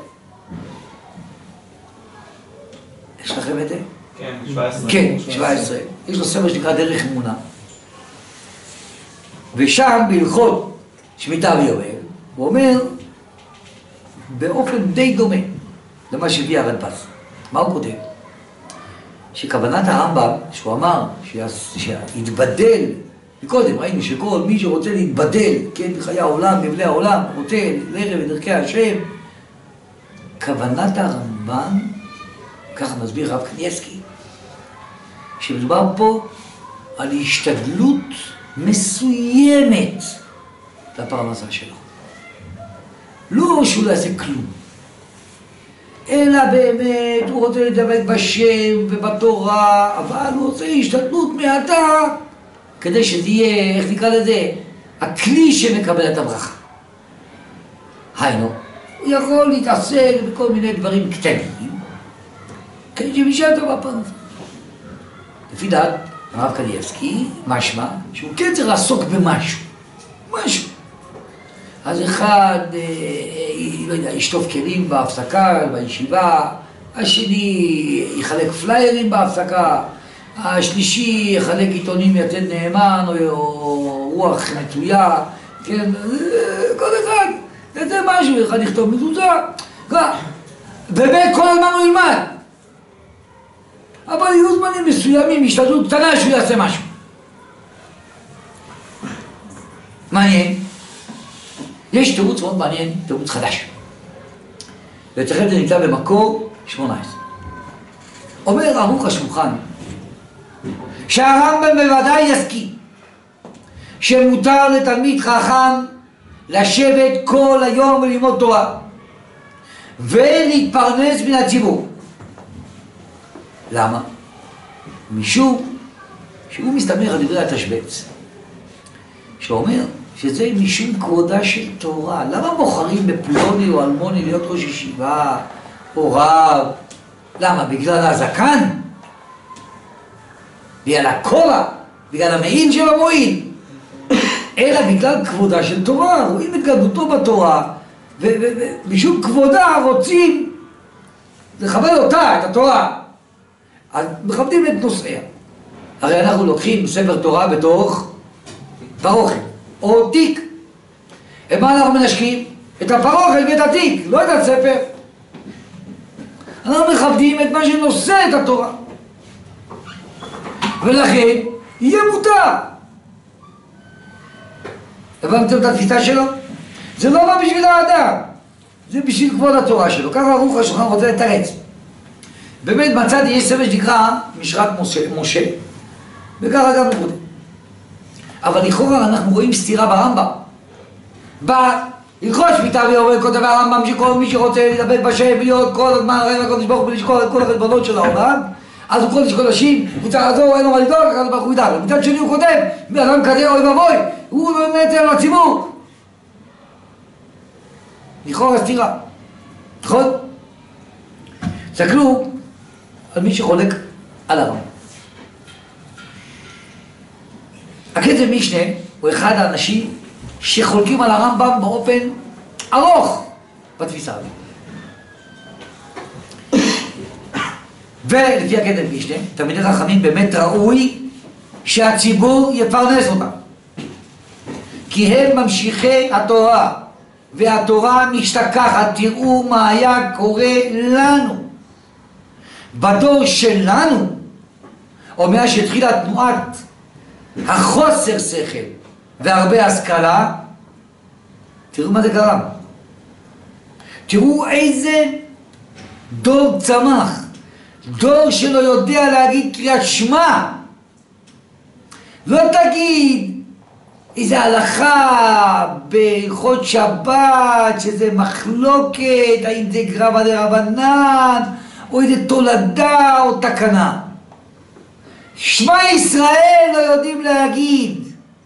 יש לכם את זה? כן, 17. כן, 17. יש לו ספר שנקרא דרך אמונה. ושם בהלכות שמיטה ויובל, הוא אומר באופן די דומה למה שהביא הרדב"ז. מה הוא כותב? שכוונת הרמב"ם, שהוא אמר שיתבדל, וקודם ראינו שכל מי שרוצה להתבדל, כן, בחיי העולם, בבלי העולם, רוצה לרב ודרכי השם, כוונת הרמב"ם, ככה מסביר הרב קניבסקי, שמדובר פה על השתדלות מסוימת לפרנסה שלו. לא שהוא לא יעשה כלום, אלא באמת הוא רוצה לדבק בשם ובתורה, אבל הוא רוצה השתדלות מעטה, כדי שזה יהיה, איך נקרא לזה, הכלי שמקבל את הברכה. היינו, הוא יכול להתעסק בכל מיני דברים קטנים, כדי שמשל טובה פרנסה. לפי דעת הרב קניבסקי, משמע שהוא כן צריך לעסוק במשהו, משהו. אז אחד, לא יודע, ישטוף כלים בהפסקה, בישיבה, השני יחלק פליירים בהפסקה, השלישי יחלק עיתונים יתד נאמן או רוח מצויה, כן, כל אחד, זה משהו, אחד יכתוב מזוזה, באמת כל הזמן הוא ילמד. אבל יהיו זמנים מסוימים, השתדלות קטנה שהוא יעשה משהו. מעניין. יש תירוץ מאוד מעניין, תירוץ חדש. ואצלכם זה נמצא במקור 18. אומר ערוך השולחן, שהרמב"ם בוודאי יסכים שמותר לתלמיד חכם לשבת כל היום וללמוד תורה ולהתפרנס מן הציבור. למה? משום שהוא מסתמך על דברי התשבץ, שאומר שזה משום כבודה של תורה. למה בוחרים בפלוני או אלמוני להיות ראש ישיבה או רב? למה? בגלל הזקן? בגלל הקורא? בגלל המעיל של המועיל? אלא בגלל כבודה של תורה. רואים את גדותו בתורה, ומשום כבודה רוצים לכבד אותה, את התורה. אז מכבדים את נושאיה. הרי אנחנו לוקחים ספר תורה בתוך פרוכת או תיק. מה אנחנו מנשקים? את הפרוכת ואת התיק, לא את הספר. אנחנו מכבדים את מה שנושא את התורה, ולכן יהיה מותר. הבנתם את התפיסה שלו? זה לא בא בשביל האדם, זה בשביל כבוד התורה שלו. ככה ערוך השולחן רוצה לתרץ. באמת מצאתי יש ספר שנקרא משרת משה, וככה גם הוא. אבל לכאורה אנחנו רואים סתירה ברמב"ם. בהלכות שמיטה ויובל כותב הרמב"ם שכל מי שרוצה לדבק בשם ולהיות כל הזמן רעב לקודש ברוך הוא ולשקול את כל החשבונות של העולם, אז הוא קודש קודשים, הוא צריך לעזור, אין לו מה לדאוג, הקדוש ברוך הוא ידאג. מצד שני הוא כותב, אדם כזה אוי ואבוי, הוא לא נטל לציבור. לכאורה סתירה, נכון? תסתכלו על מי שחולק על הרמב"ם. הכתב משנה הוא אחד האנשים שחולקים על הרמב"ם באופן ארוך בתפיסה הזאת. ולפי הכתב משנה, תלמידי חכמים באמת ראוי שהציבור יפרנס אותם, כי הם ממשיכי התורה והתורה משתכחת. תראו מה היה קורה לנו בדור שלנו, או מאז שהתחילה תנועת החוסר שכל והרבה השכלה. תראו מה זה גרם. תראו איזה דור צמח, דור שלא יודע להגיד קריאת שמע. לא תגיד איזה הלכה בהלכות שבת שזה מחלוקת, האם זה גרבא דרבנן או איזה תולדה או תקנה. שמע ישראל לא יודעים להגיד.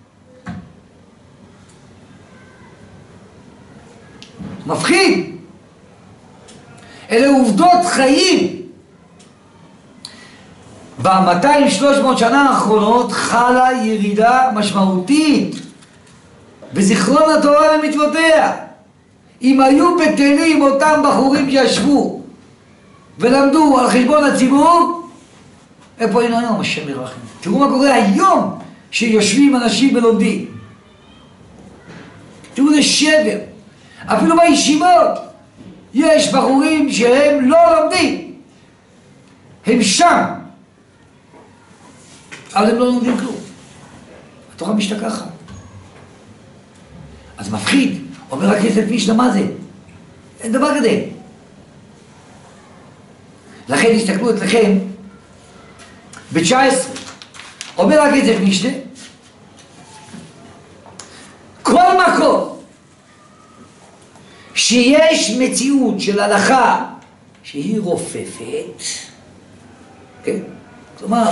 מפחיד. אלה עובדות חיים. ב-200-300 שנה האחרונות חלה ירידה משמעותית בזיכרון התורה ומצוותיה. אם היו בטלים אותם בחורים שישבו ולמדו על חשבון הציבור, איפה היינו היום? השם ירחם. תראו מה קורה היום שיושבים אנשים ולומדים. תראו זה שבר. אפילו בישיבות יש בחורים שהם לא לומדים, הם שם, אבל הם לא לומדים כלום. התורה משתכחת. אז מפחיד. אומר הכסף משנה, מה זה? אין דבר כזה. לכן הסתכלו אצלכם ב-19. אומר הכסף משנה, כל מקום שיש מציאות של הלכה שהיא רופפת, כן? כלומר,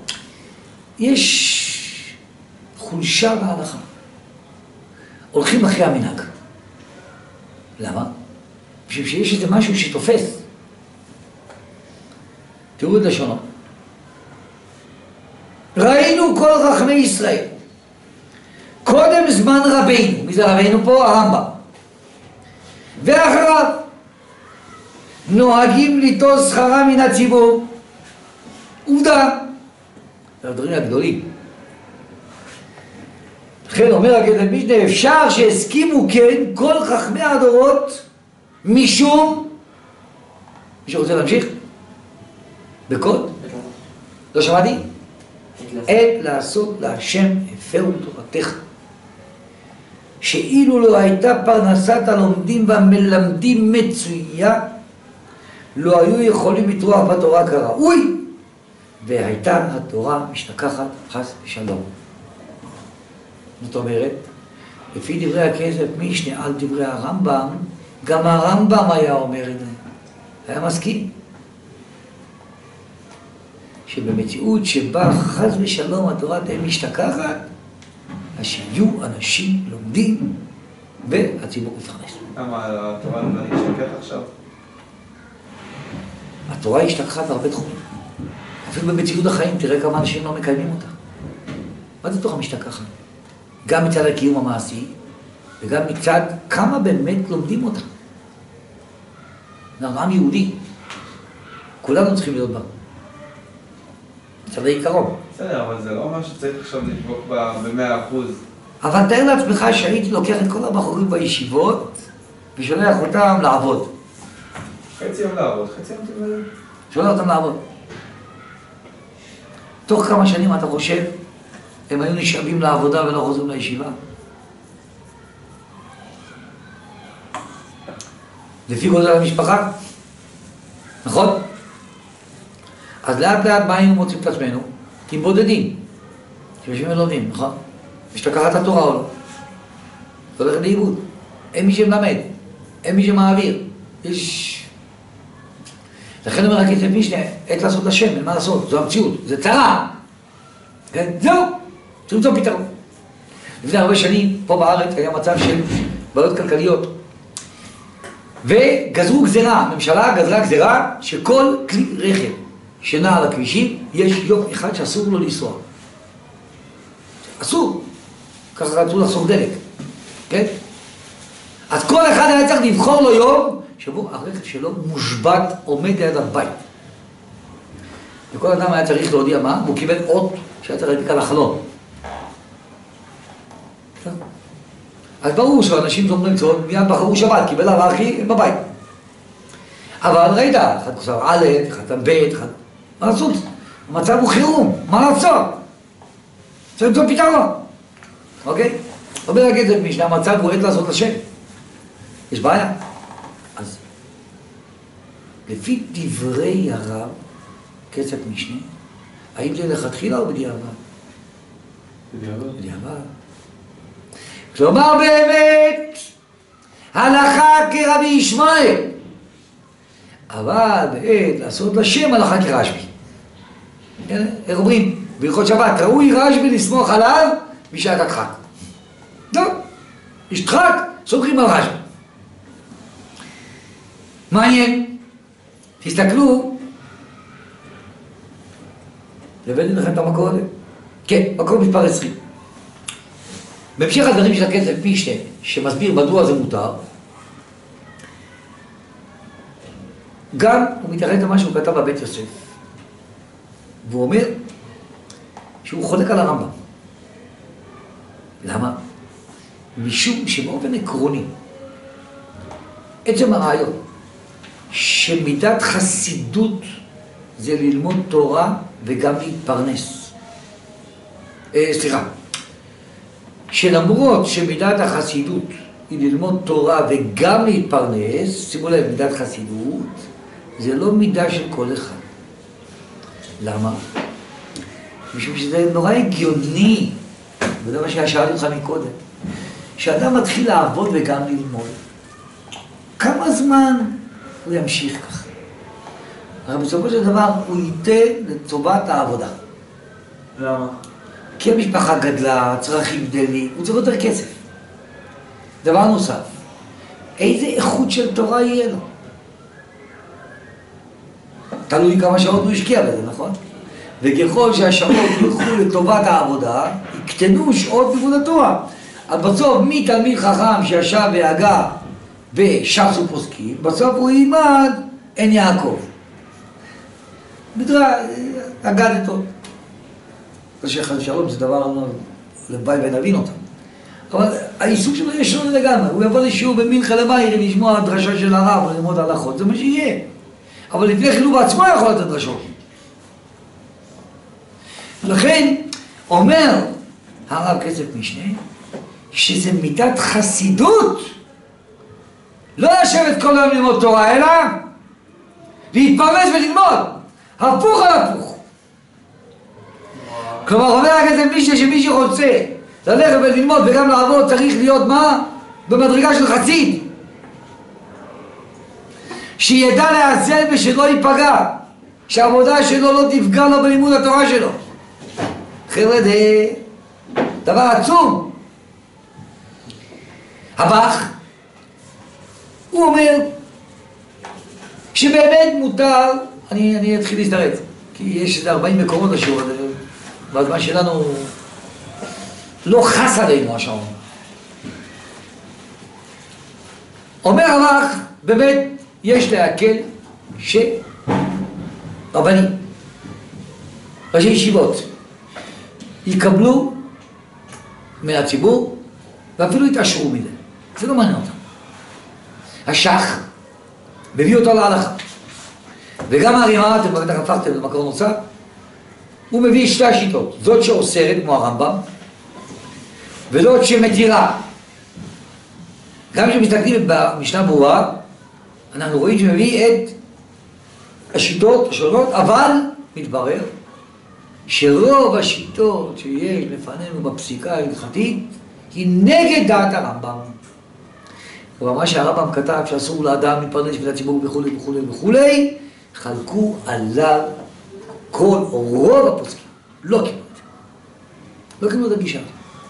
יש חולשה בהלכה. הולכים אחרי המנהג. למה? בשביל שיש איזה משהו שתופס. תראו את לשונו. ראינו כל חכמי ישראל קודם זמן רבינו. מי זה רבינו פה? הרמב"ם. ואחריו נוהגים ליטול שכרה מן הציבור. עובדה. זה הדברים הגדולים. לכן אומר הכסף משנה, אפשר שהסכימו כן כל חכמי הדורות משום, מי שרוצה להמשיך? בקוד? לא שמעתי? עת לעשות להשם הפרו תורתך. שאילו לא הייתה פרנסת הלומדים והמלמדים מצויה, לא היו יכולים לטרוח בתורה כראוי, והייתה התורה משתכחת חס ושלום. זאת אומרת, לפי דברי הכסף משנה על דברי הרמב"ם, גם הרמב"ם היה אומר את זה. היה מסכים. שבמציאות שבה חס ושלום התורה תהיה משתכחת, אז שיהיו אנשים לומדים והציבור יפרנס. למה התורה לא נשתכח עכשיו? התורה השתכחת בהרבה תחומים. אפילו במציאות החיים, תראה כמה אנשים לא מקיימים אותה. מה זה תורה משתכחת? גם מצד הקיום המעשי, וגם מצד כמה באמת לומדים אותה. אנחנו עם יהודי. כולנו צריכים להיות בה. מצד העיקרון. בסדר, אבל זה לא אומר שצריך עכשיו לדבוק ב-100%. אבל תאר לעצמך שהייתי לוקח את כל הבחורים בישיבות ושולח אותם לעבוד. חצי יום לעבוד, חצי יום תלמד. שולח אותם לעבוד. תוך כמה שנים אתה חושב הם היו נשאבים לעבודה ולא חוזרים לישיבה? לפי גודל המשפחה, נכון? אז לאט לאט מה היינו מוצאים את עצמנו? כי הם בודדים, שיושבים ולומדים, נכון? משתכחת התורה או לא? זה הולך לאיבוד. אין מי שמלמד, אין מי שמעביר. יש... לכן אומר הכסף משנה, עת לעשות לשם, אין מה לעשות, זו המציאות, זה צרה. כן? זהו, צריך למצוא פתרון. לפני הרבה שנים, פה בארץ היה מצב של בעיות כלכליות. וגזרו גזרה, הממשלה גזרה גזרה שכל כלי רכב שנע על הכבישים, יש יום אחד שאסור לו לנסוע. אסור. ככה רצו לחסוך דלק. כן? אז כל אחד היה צריך לבחור לו יום שבו הרכב שלו מושבת עומד ליד הבית. וכל אדם היה צריך להודיע מה? והוא קיבל אות שהיה צריך להדליק על החלון. אז ברור שאנשים זומרים צהות, מיד בחרו שבת, קיבל הרכי בבית. אבל ראית, אחד כוסר א', אחד ב', אחד... מה לעשות? המצב הוא חירום, מה לעשות? צריך למצוא פתרון. אוקיי? אומר הכסף משנה, המצב הוא עת לעשות לשם. יש בעיה. אז לפי דברי הרב, כסף משנה, האם זה לכתחילה או בדיעבד? בדיעבד. כלומר באמת, הלכה כרבי ישמעאל, אבל בעת לעשות לשם הלכה כרשב"י. איך אומרים? בהלכות שבת, ראוי רשב"י לסמוך עליו בשעת הדחק. טוב, יש דחק, סומכים על רשב"י. מעניין, תסתכלו, הבאתי לכם את המקור הזה. כן, מקור מספר 20. בהמשך הדברים של הכסף משנה, שמסביר מדוע זה מותר, גם הוא מתייחס למה שהוא כתב בבית יוסף. והוא אומר שהוא חולק על הרמב"ם. למה? משום שבאופן עקרוני, עצם הרעיון שמידת חסידות זה ללמוד תורה וגם להתפרנס. שלמרות שמידת החסידות היא ללמוד תורה וגם להתפרנס, שימו לב, מידת חסידות זה לא מידה של כל אחד. למה? משום שזה נורא הגיוני, וזה מה ששאלתי אותך מקודם, שאדם מתחיל לעבוד וגם ללמוד. כמה זמן הוא ימשיך ככה? אבל בסופו של דבר הוא ייתן לטובת העבודה. למה? כי המשפחה גדלה, צרכים גדלים, הוא צריך יותר כסף. דבר נוסף, איזה איכות של תורה יהיה לו? תלוי כמה שעות הוא השקיע בזה, נכון? וככל שהשעות ילכו לטובת העבודה, יקטנו שעות לימוד התורה. אז בסוף מי תלמיד חכם שישב והגה בש"ס ופוסקים, בסוף הוא ילמד עין יעקב. אגדתו. שחד שלום זה דבר לבית ונבין אותם. אבל העיסוק שלו יש שונה לגמרי. הוא יבוא לשיעור במנחה למאיר לשמוע דרשה של הרב וללמוד הלכות, זה מה שיהיה. אבל לפני כן הוא בעצמו יכול לתת דרשות. לכן אומר הרב כסף משנה שזה מידת חסידות לא לשבת כל היום ללמוד תורה, אלא להתפרנס וללמוד. הפוך על הפוך. כלומר, אומר הכסף משנה שמי שרוצה ללכת וללמוד וגם לעבוד צריך להיות מה? במדרגה של חסיד. שידע לאזן ושלא ייפגע, שהעבודה שלו לא תפגע לו בלימוד התורה שלו. חבר'ה, זה דבר עצום. הבח, הוא אומר שבאמת מותר, אני אתחיל להסתרץ, כי יש איזה 40 מקומות לשיעור הזה, והזמן שלנו לא חס עלינו השעון. אומר הבח, באמת יש להקל שרבנים, ראשי ישיבות, יקבלו מהציבור ואפילו יתעשרו מזה. זה לא מעניין אותם. השח מביא אותו להלכה. וגם הרימה, אתם בטח הפכתם למקור נוסף, הוא מביא שתי השיטות. זאת שאוסרת, כמו הרמב"ם, וזאת שמתירה. גם כשמסתכלים במשנה ברורה, אנחנו רואים שמביא את השיטות השונות, אבל מתברר שרוב השיטות שיש לפנינו בפסיקה ההלכתית היא נגד דעת הרמב"ם. כלומר, מה שהרמב"ם כתב שאסור לאדם להתפרנס ולציבור וכו' וכו' וכו', חלקו עליו כל או רוב הפוסקים. לא קיבלו את זה. לא קיבלו את הגישה.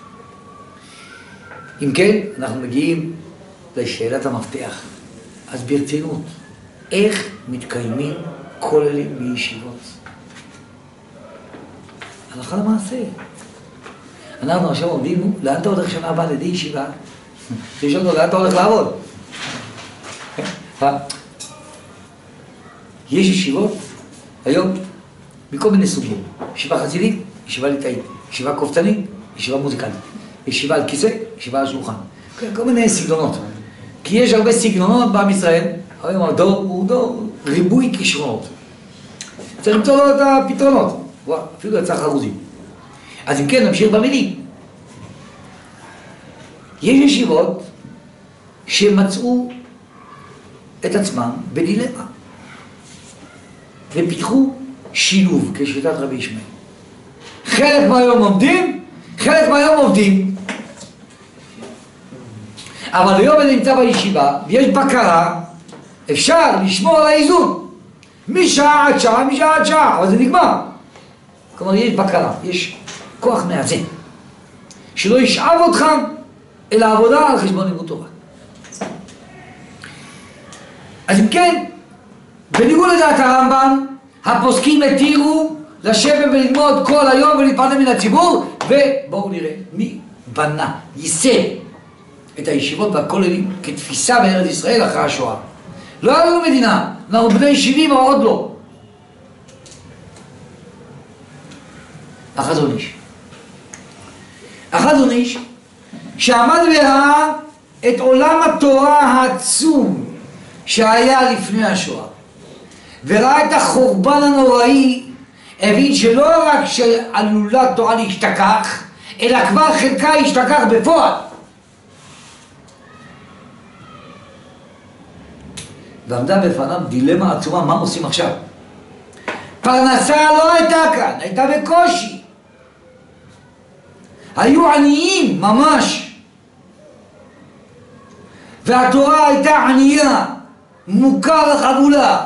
אם כן, אנחנו מגיעים לשאלת המפתח. אז ברצינות, איך מתקיימים כוללים בישיבות? הלכה למעשה. אנחנו עכשיו עומדים, לאן אתה הולך שנה הבאה לידי ישיבה? תשאל אותו, לאן אתה הולך לעבוד? יש ישיבות, היום, מכל מיני סוגים. ישיבה חסידית, ישיבה ליטאית, ישיבה קופצנית, ישיבה מוזיקלית, ישיבה על כיסא, ישיבה על שולחן. כל מיני סגנונות. כי יש הרבה סגנונות בעם ישראל, היום הדור הוא דור ריבוי כישרונות. צריך למצוא לו את הפתרונות. אפילו יצא חרוזים. אז אם כן, נמשיך במילים. יש ישיבות שמצאו את עצמם בדילמה ופיתחו שילוב כשיטת רבי ישמעאל. חלק מהיום עומדים, חלק מהיום עובדים. אבל היום אני נמצא בישיבה ויש בקרה אפשר לשמור על האיזון. משעה עד שעה, משעה עד שעה, אבל זה נגמר. כלומר, יש בקרה, יש כוח מאזן. שלא ישאב אותך אל העבודה על חשבון לימוד תורה. אז אם כן, בניגוד לדעת הרמב"ם, הפוסקים התירו לשבת וללמוד כל היום ולהתפרנס מן הציבור, ובואו נראה מי בנה, ייסד את הישיבות והכוללים כתפיסה בארץ ישראל אחרי השואה. לא היה לנו מדינה, אנחנו בני 70 או עוד לא. החזון איש. החזון איש שעמד וראה את עולם התורה העצום שהיה לפני השואה, וראה את החורבן הנוראי, הבין שלא רק שעלולה תורה להשתכח, אלא כבר חלקה השתכח בפועל. ועמדה בפניו דילמה עצומה, מה עושים עכשיו? פרנסה לא הייתה כאן, הייתה בקושי. היו עניים ממש. והתורה הייתה ענייה, מוכר לחבולה.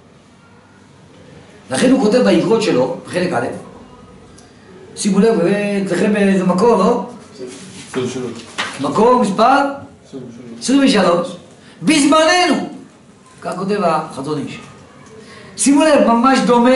לכן הוא כותב באגרות שלו, בחלק א', שימו לב, אצלכם באיזה מקור, לא? 23. מקור מספר? 23. בזמננו, כך כותב החזון איש. שימו לב, ממש דומה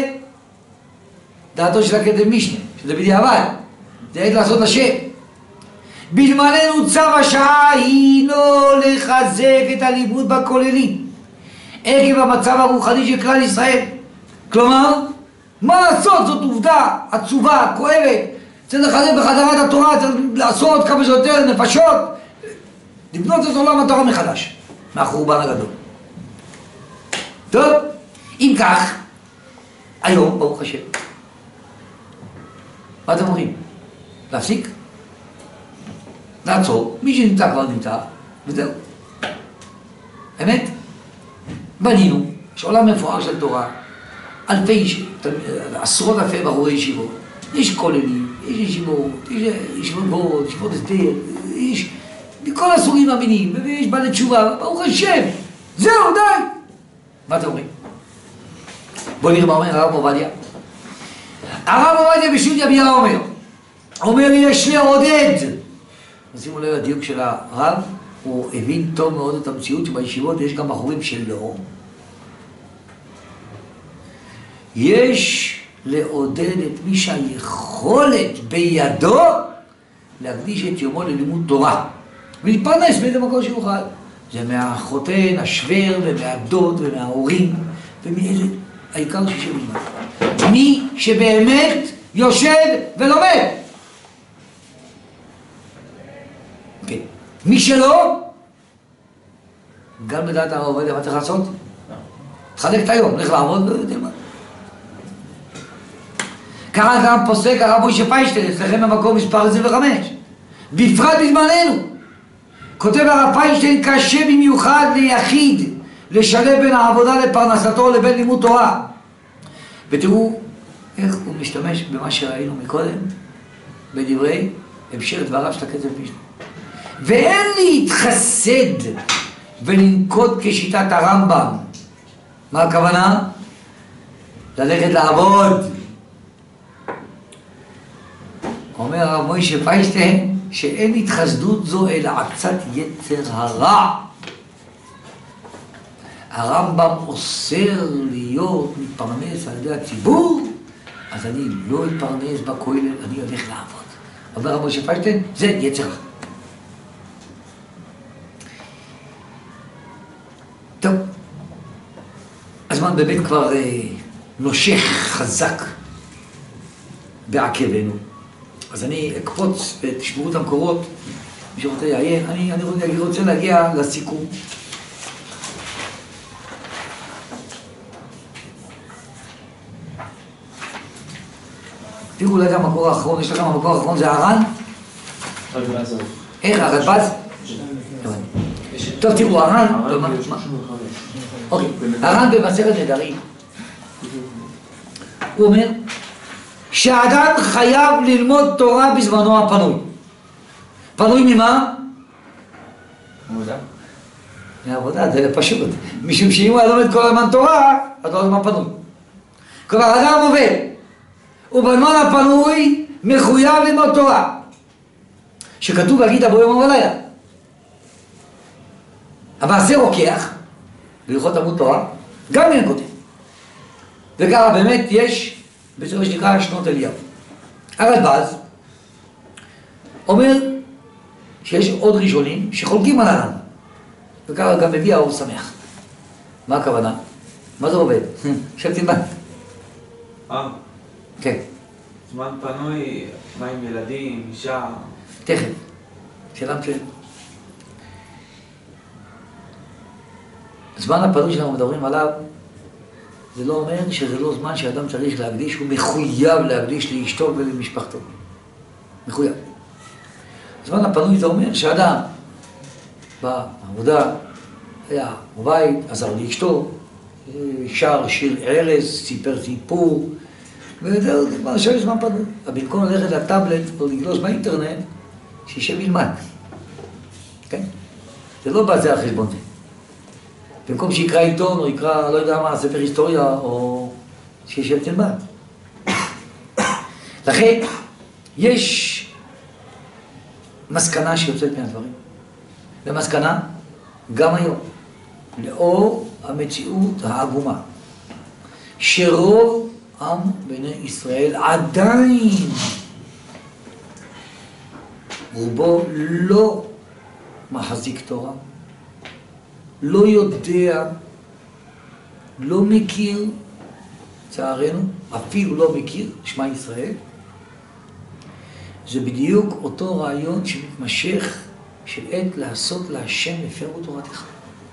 לדעתו של הכתב משנה, שזה בדיעבד, זה עת לעשות השם. בזמננו צו השעה הינו לחזק את הלימוד בכוללים עקב המצב הרוחני של כלל ישראל. כלומר, מה לעשות? זאת עובדה עצובה, כואבת. צריך לחזק בחזרת התורה, צריך לעשות כמה שיותר נפשות, לבנות את עולם התורה מחדש מהחורבן הגדול. טוב, אם כך, היום, ברוך השם, מה אתם אומרים? להפסיק? לעצור, מי שנמצא כבר נמצא, וזהו. אמת? בנינו, יש עולם מפואר של תורה, עשרות אלפי בחורי ישיבות, יש כוללים, יש ישיבות, יש ישיבות גבוהות, ישיבות הסתר, יש מכל הסוגים המינים, ויש בעלי תשובה, ברוך השם, זהו, די! מה אתם אומרים? בואו נראה מה אומר הרב עובדיה. הרב עובדיה בשו"ת יביע אומר יש לעודד. שימו לב לדיוק של הרב, הוא הבין טוב מאוד את המציאות שבישיבות יש גם בחורים שלו. יש לעודד את מי שהיכולת בידו להקדיש את יומו ללימוד תורה ולהתפרנס באיזה מקום שיוכל. זה מהחותן, השוור, ומהדוד, ומההורים, ומאלה, העיקר שישב ללמוד. מי שבאמת יושב ולומד. כן. מי שלא, גם בדעת הרב עובדיה, מה צריך לעשות? תחלק את היום, לך לעבוד, לא יודע מה. ככה גם פוסק הרב משה פיינשטיין, אצלכם במקום מספר 25. בפרט בזמננו. כותב הרב פיינשטיין, קשה במיוחד ליחיד לשלב בין העבודה לפרנסתו לבין לימוד תורה. ותראו איך הוא משתמש במה שראינו מקודם, בדברי המשך דבריו של הכתב משנה. ואין להתחסד ולנקוט כשיטת הרמב"ם. מה הכוונה? ללכת לעבוד. אומר הרב משה פיינשטיין שאין התחסדות זו אלא עצת יצר הרע. הרמב"ם אוסר להיות מתפרנס על ידי הציבור, אז אני לא אתפרנס בכולל, אני הולך לעבוד. אומר הרב משה פיינשטיין, זה יצר הרע. טוב, הזמן באמת כבר נושך חזק בעקבנו. אז אני אקפוץ ותשמעו את המקורות, מי שרוצה לעיין, אני רוצה להגיע לסיכום. תראו אולי המקור האחרון, יש לכם המקור האחרון, זה הר"ן? איך, הרדב"ז? טוב, תראו, הר"ן, הר"ן במסכת נדרים, הוא אומר, שהאדם חייב ללמוד תורה בזמנו הפנוי. פנוי ממה? מהעבודה, זה פשוט. משום שאם הוא היה לומד כל הזמן תורה, אז לא הזמן פנוי. כלומר, אדם עובד, ובזמן הפנוי מחויב ללמוד תורה. שכתוב להגיד הבוא יום ולילה. המעשה רוקח, בהלכות תלמוד תורה, גם אין כותב. וככה באמת יש, בסופו שנקרא שנות אליהו. הרלב"ז אומר שיש עוד ראשונים שחולקים על הר"ן. וככה גם מביא האור שמח. מה הכוונה? מה זה עובד? עכשיו תלמד. כן. זמן פנוי, מה עם ילדים, אישה? תכף. שאלה מצוינת. הזמן הפנוי שאנחנו מדברים עליו, זה לא אומר שזה לא זמן שאדם צריך להקדיש, הוא מחויב להקדיש לאשתו ולמשפחתו. מחויב. הזמן הפנוי זה אומר שאדם בעבודה, היה בבית, עזר לאשתו, שר שיר ערש, סיפר סיפור, וזהו, עכשיו יש זמן פנוי. אבל במקום ללכת לטאבלט או לגלוש באינטרנט, שישב ילמד. כן? זה לא בא זה על חשבון זה. במקום שיקרא עיתון או יקרא, לא יודע מה, ספר היסטוריה או שישב תלמד. לכן, יש מסקנה שיוצאת מהדברים. ומסקנה, גם היום, לאור המציאות העגומה, שרוב עם בני ישראל עדיין רובו לא מחזיק תורה, לא יודע, לא מכיר, צערנו, אפילו לא מכיר, שמע ישראל, זה בדיוק אותו רעיון שמתמשך של עת לעשות להשם הפרו תורתך.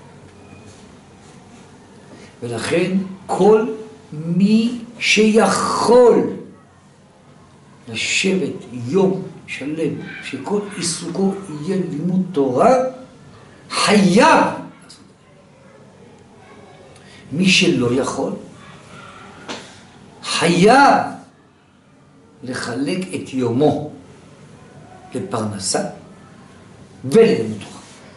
ולכן כל מי שיכול לשבת יום שלם שכל עיסוקו יהיה לימוד תורה, חייב לעשות. מי שלא יכול, חייב לחלק את יומו לפרנסה וללימוד תורה.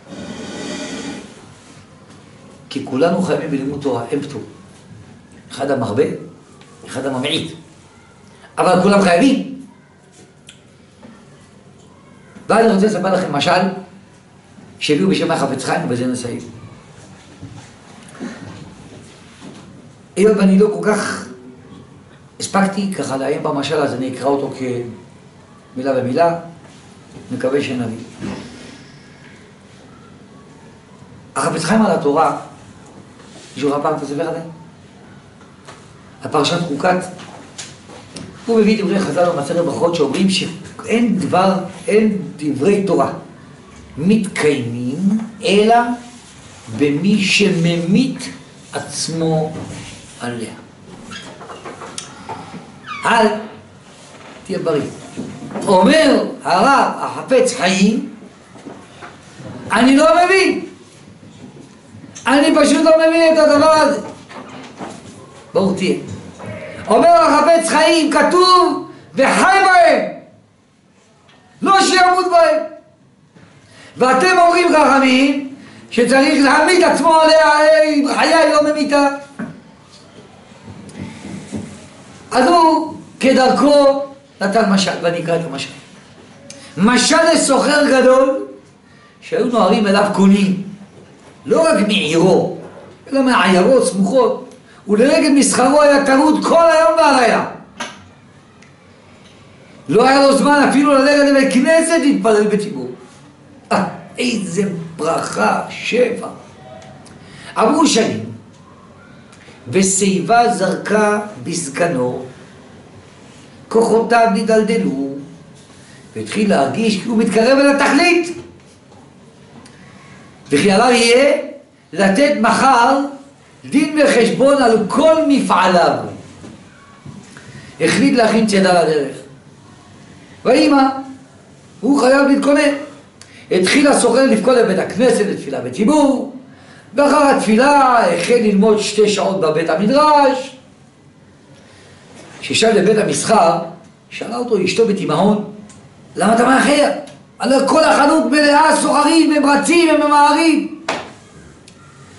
כי כולנו חייבים בלימוד תורה, אין פטור. אחד המרבה, אחד הממעיט. אבל כולם חייבים. ואני רוצה לספר לכם משל שהביאו בשם החפץ חיים ובזה נסיים. היות ואני לא כל כך הספקתי ככה לעיין במשל, אז אני אקרא אותו כמילה במילה, מקווה שנבין. החפץ חיים על התורה, מישהו ראה פעם את הספר הזה? הפרשת חוקת, הוא מביא דברי חז"ל במסכת ברכות שאומרים שאין דברי תורה מתקיימים אלא במי שממית עצמו עליה. אל תהיה בריא. אומר הרב החפץ חיים, אני לא מבין. אני פשוט לא מבין את הדבר הזה. בואו תהיה. אומר החפץ חיים, כתוב וחי בהם, לא שימות בהם. ואתם אומרים חכמים שצריך להעמיד עצמו עליה, חיי לא ממיתה. אז הוא כדרכו נתן משל, ואני אקרא את המשל. משל לסוחר גדול שהיו נוהרים אליו קונים, לא רק מעירו, אלא מהעיירות סמוכות, ולרגל מסחרו היה טרוד כל היום והלילה. לא היה לו זמן אפילו ללכת לבית כנסת להתפלל בציבור. איזה ברכה, שפע. עברו שנים, ושיבה זרקה בסגנו, כוחותיו נדלדלו, והתחיל להרגיש כי הוא מתקרב אל התכלית. וכי עליו יהיה לתת מחר דין וחשבון על כל מפעליו. החליט להכין צידה לדרך. ואמא, הוא חייב להתכונן. התחיל הסוחר לפקוד לבית הכנסת לתפילה בציבור, ואחר התפילה החל ללמוד 2 שעות בבית המדרש. כששב לבית המסחר, שאלה אותו אשתו בתימהון, למה אתה מאחר? הלוא כל החנות מלאה סוחרים, הם רצים, הם ממהרים.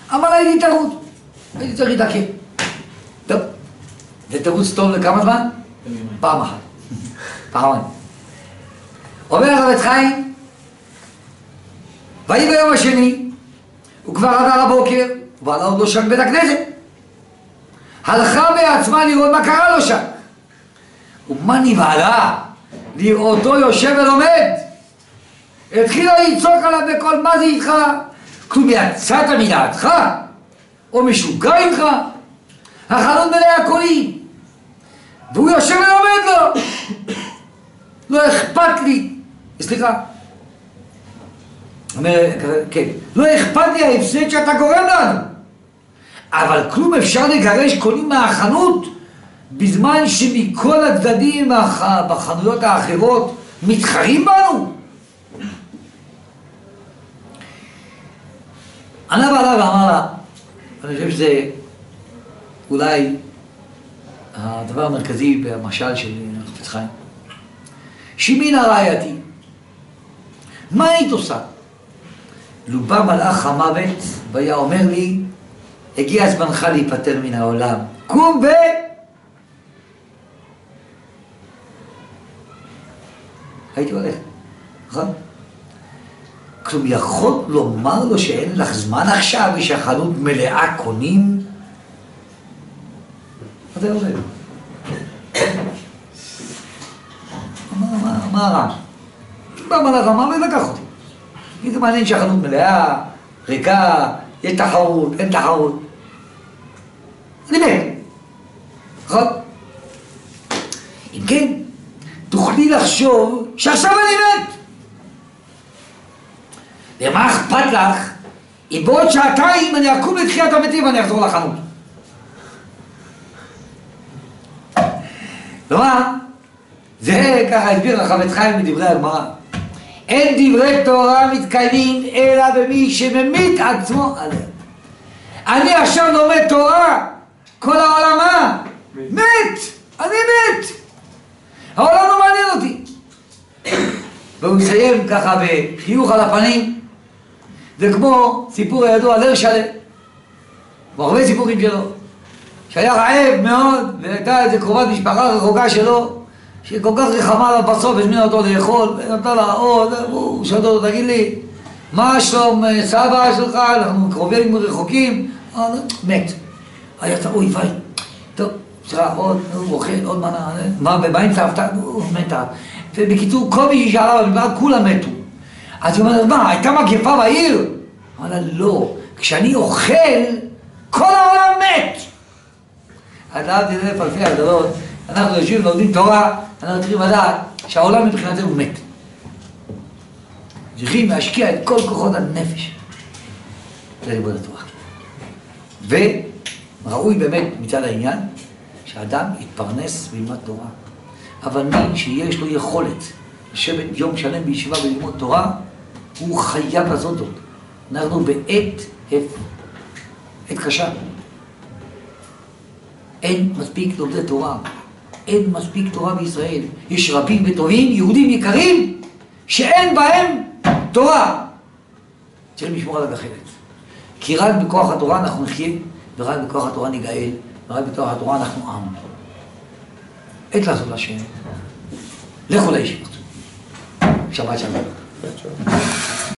אבל הייתי טעות, הייתי צריך להתעכב. טוב, זה תירוץ טוב לכמה זמן? פעם אחת. פעמיים. אומר החפץ חיים, ויהי ביום השני, וכבר עבר הבוקר, ובעלה עוד לא שק בית הכנסת. הלכה בעצמה לראות מה קרה לו שם. ומה נבהלה? לראותו יושב ולומד. התחילה לצעוק עליו בקול, מה זה איתך? כלום יצאת מדעתך? או משוגע איתך? החלון מלאה קולי. והוא יושב ולומד לו. לא אכפת לי. סליחה. אומר, כן. לא אכפת לי ההפסד שאתה גורם לנו. אבל כלום אפשר לגרש קונים מהחנות בזמן שמכל הצדדים בחנויות האחרות מתחרים בנו? ענה בעלה ואמר לה, אני חושב שזה אולי הדבר המרכזי במשל של החפץ חיים. שמינה רעייתי, מה היית עושה? לו בא מלאך המוות והיה אומר לי, הגיע זמנך להיפטר מן העולם, קום הייתי הולך, נכון? כלום יכול לומר לו שאין לך זמן עכשיו ושהחנות מלאה קונים? מה זה עובד? מה הרע? בא מלאך המוות לקח אותי. כי זה מעניין שהחנות מלאה, ריקה, יש תחרות, אין תחרות. אני מת. נכון? אם כן, תוכלי לחשוב שעכשיו אני מת. ומה אכפת לך אם בעוד שעתיים אני אקום לתחיית המתים ואני אחזור לחנות? כלומר, זה ככה הסביר החפץ חיים בדברי הגמרא. אין דברי תורה מתקיימים אלא במי שממית עצמו עליהם. אני עכשיו לומד תורה, כל העולם מה? מת! אני מת! העולם לא מעניין אותי. והוא מסיים ככה בחיוך על הפנים. זה כמו סיפור הידוע על הרשל'ה, והרבה סיפורים שלו, שהיה רעב מאוד, והייתה איזו קרובת משפחה רחוקה שלו, שכל כך רחמה עליו בסוף, הזמינה אותו לאכול, ונתנה לה עוד, הוא שואל אותו, תגיד לי, מה שלום סבא שלך? אנחנו קרובים רחוקים? מת. היה אוי ויי, טוב, בסדר, עוד, הוא אוכל, עוד מנה, מה, באמצע הפתעה? הוא מתה. ובקיצור, כל מי ששאלה במדבר, כולם מתו. אז הוא אומר, מה, הייתה מגפה בעיר? הוא אומר, לא, כשאני אוכל, כל העולם מת! אז לאט תראה לפלפי הגדולות, אנחנו יושבים ולומדים תורה, אנחנו צריכים לדעת שהעולם מבחינתנו מת. צריכים להשקיע את כל כוחות הנפש ללימוד התורה. וראוי באמת מצד העניין שאדם יתפרנס וילמד תורה. אבל מי שיש לו יכולת לשבת יום שלם בישיבה וללמוד תורה, הוא חייב לעשות זאת. אנחנו בעת קשה. אין מספיק לומדי תורה. אין מספיק תורה בישראל. יש רבים וטובים, יהודים יקרים, שאין בהם תורה. צריכים לשמור על הגחלת. כי רק בכוח התורה אנחנו נחיה, ורק בכוח התורה ניגאל, ורק בכוח התורה אנחנו עם. עת לעשות השם. לכו לישיבות. שבת שלום.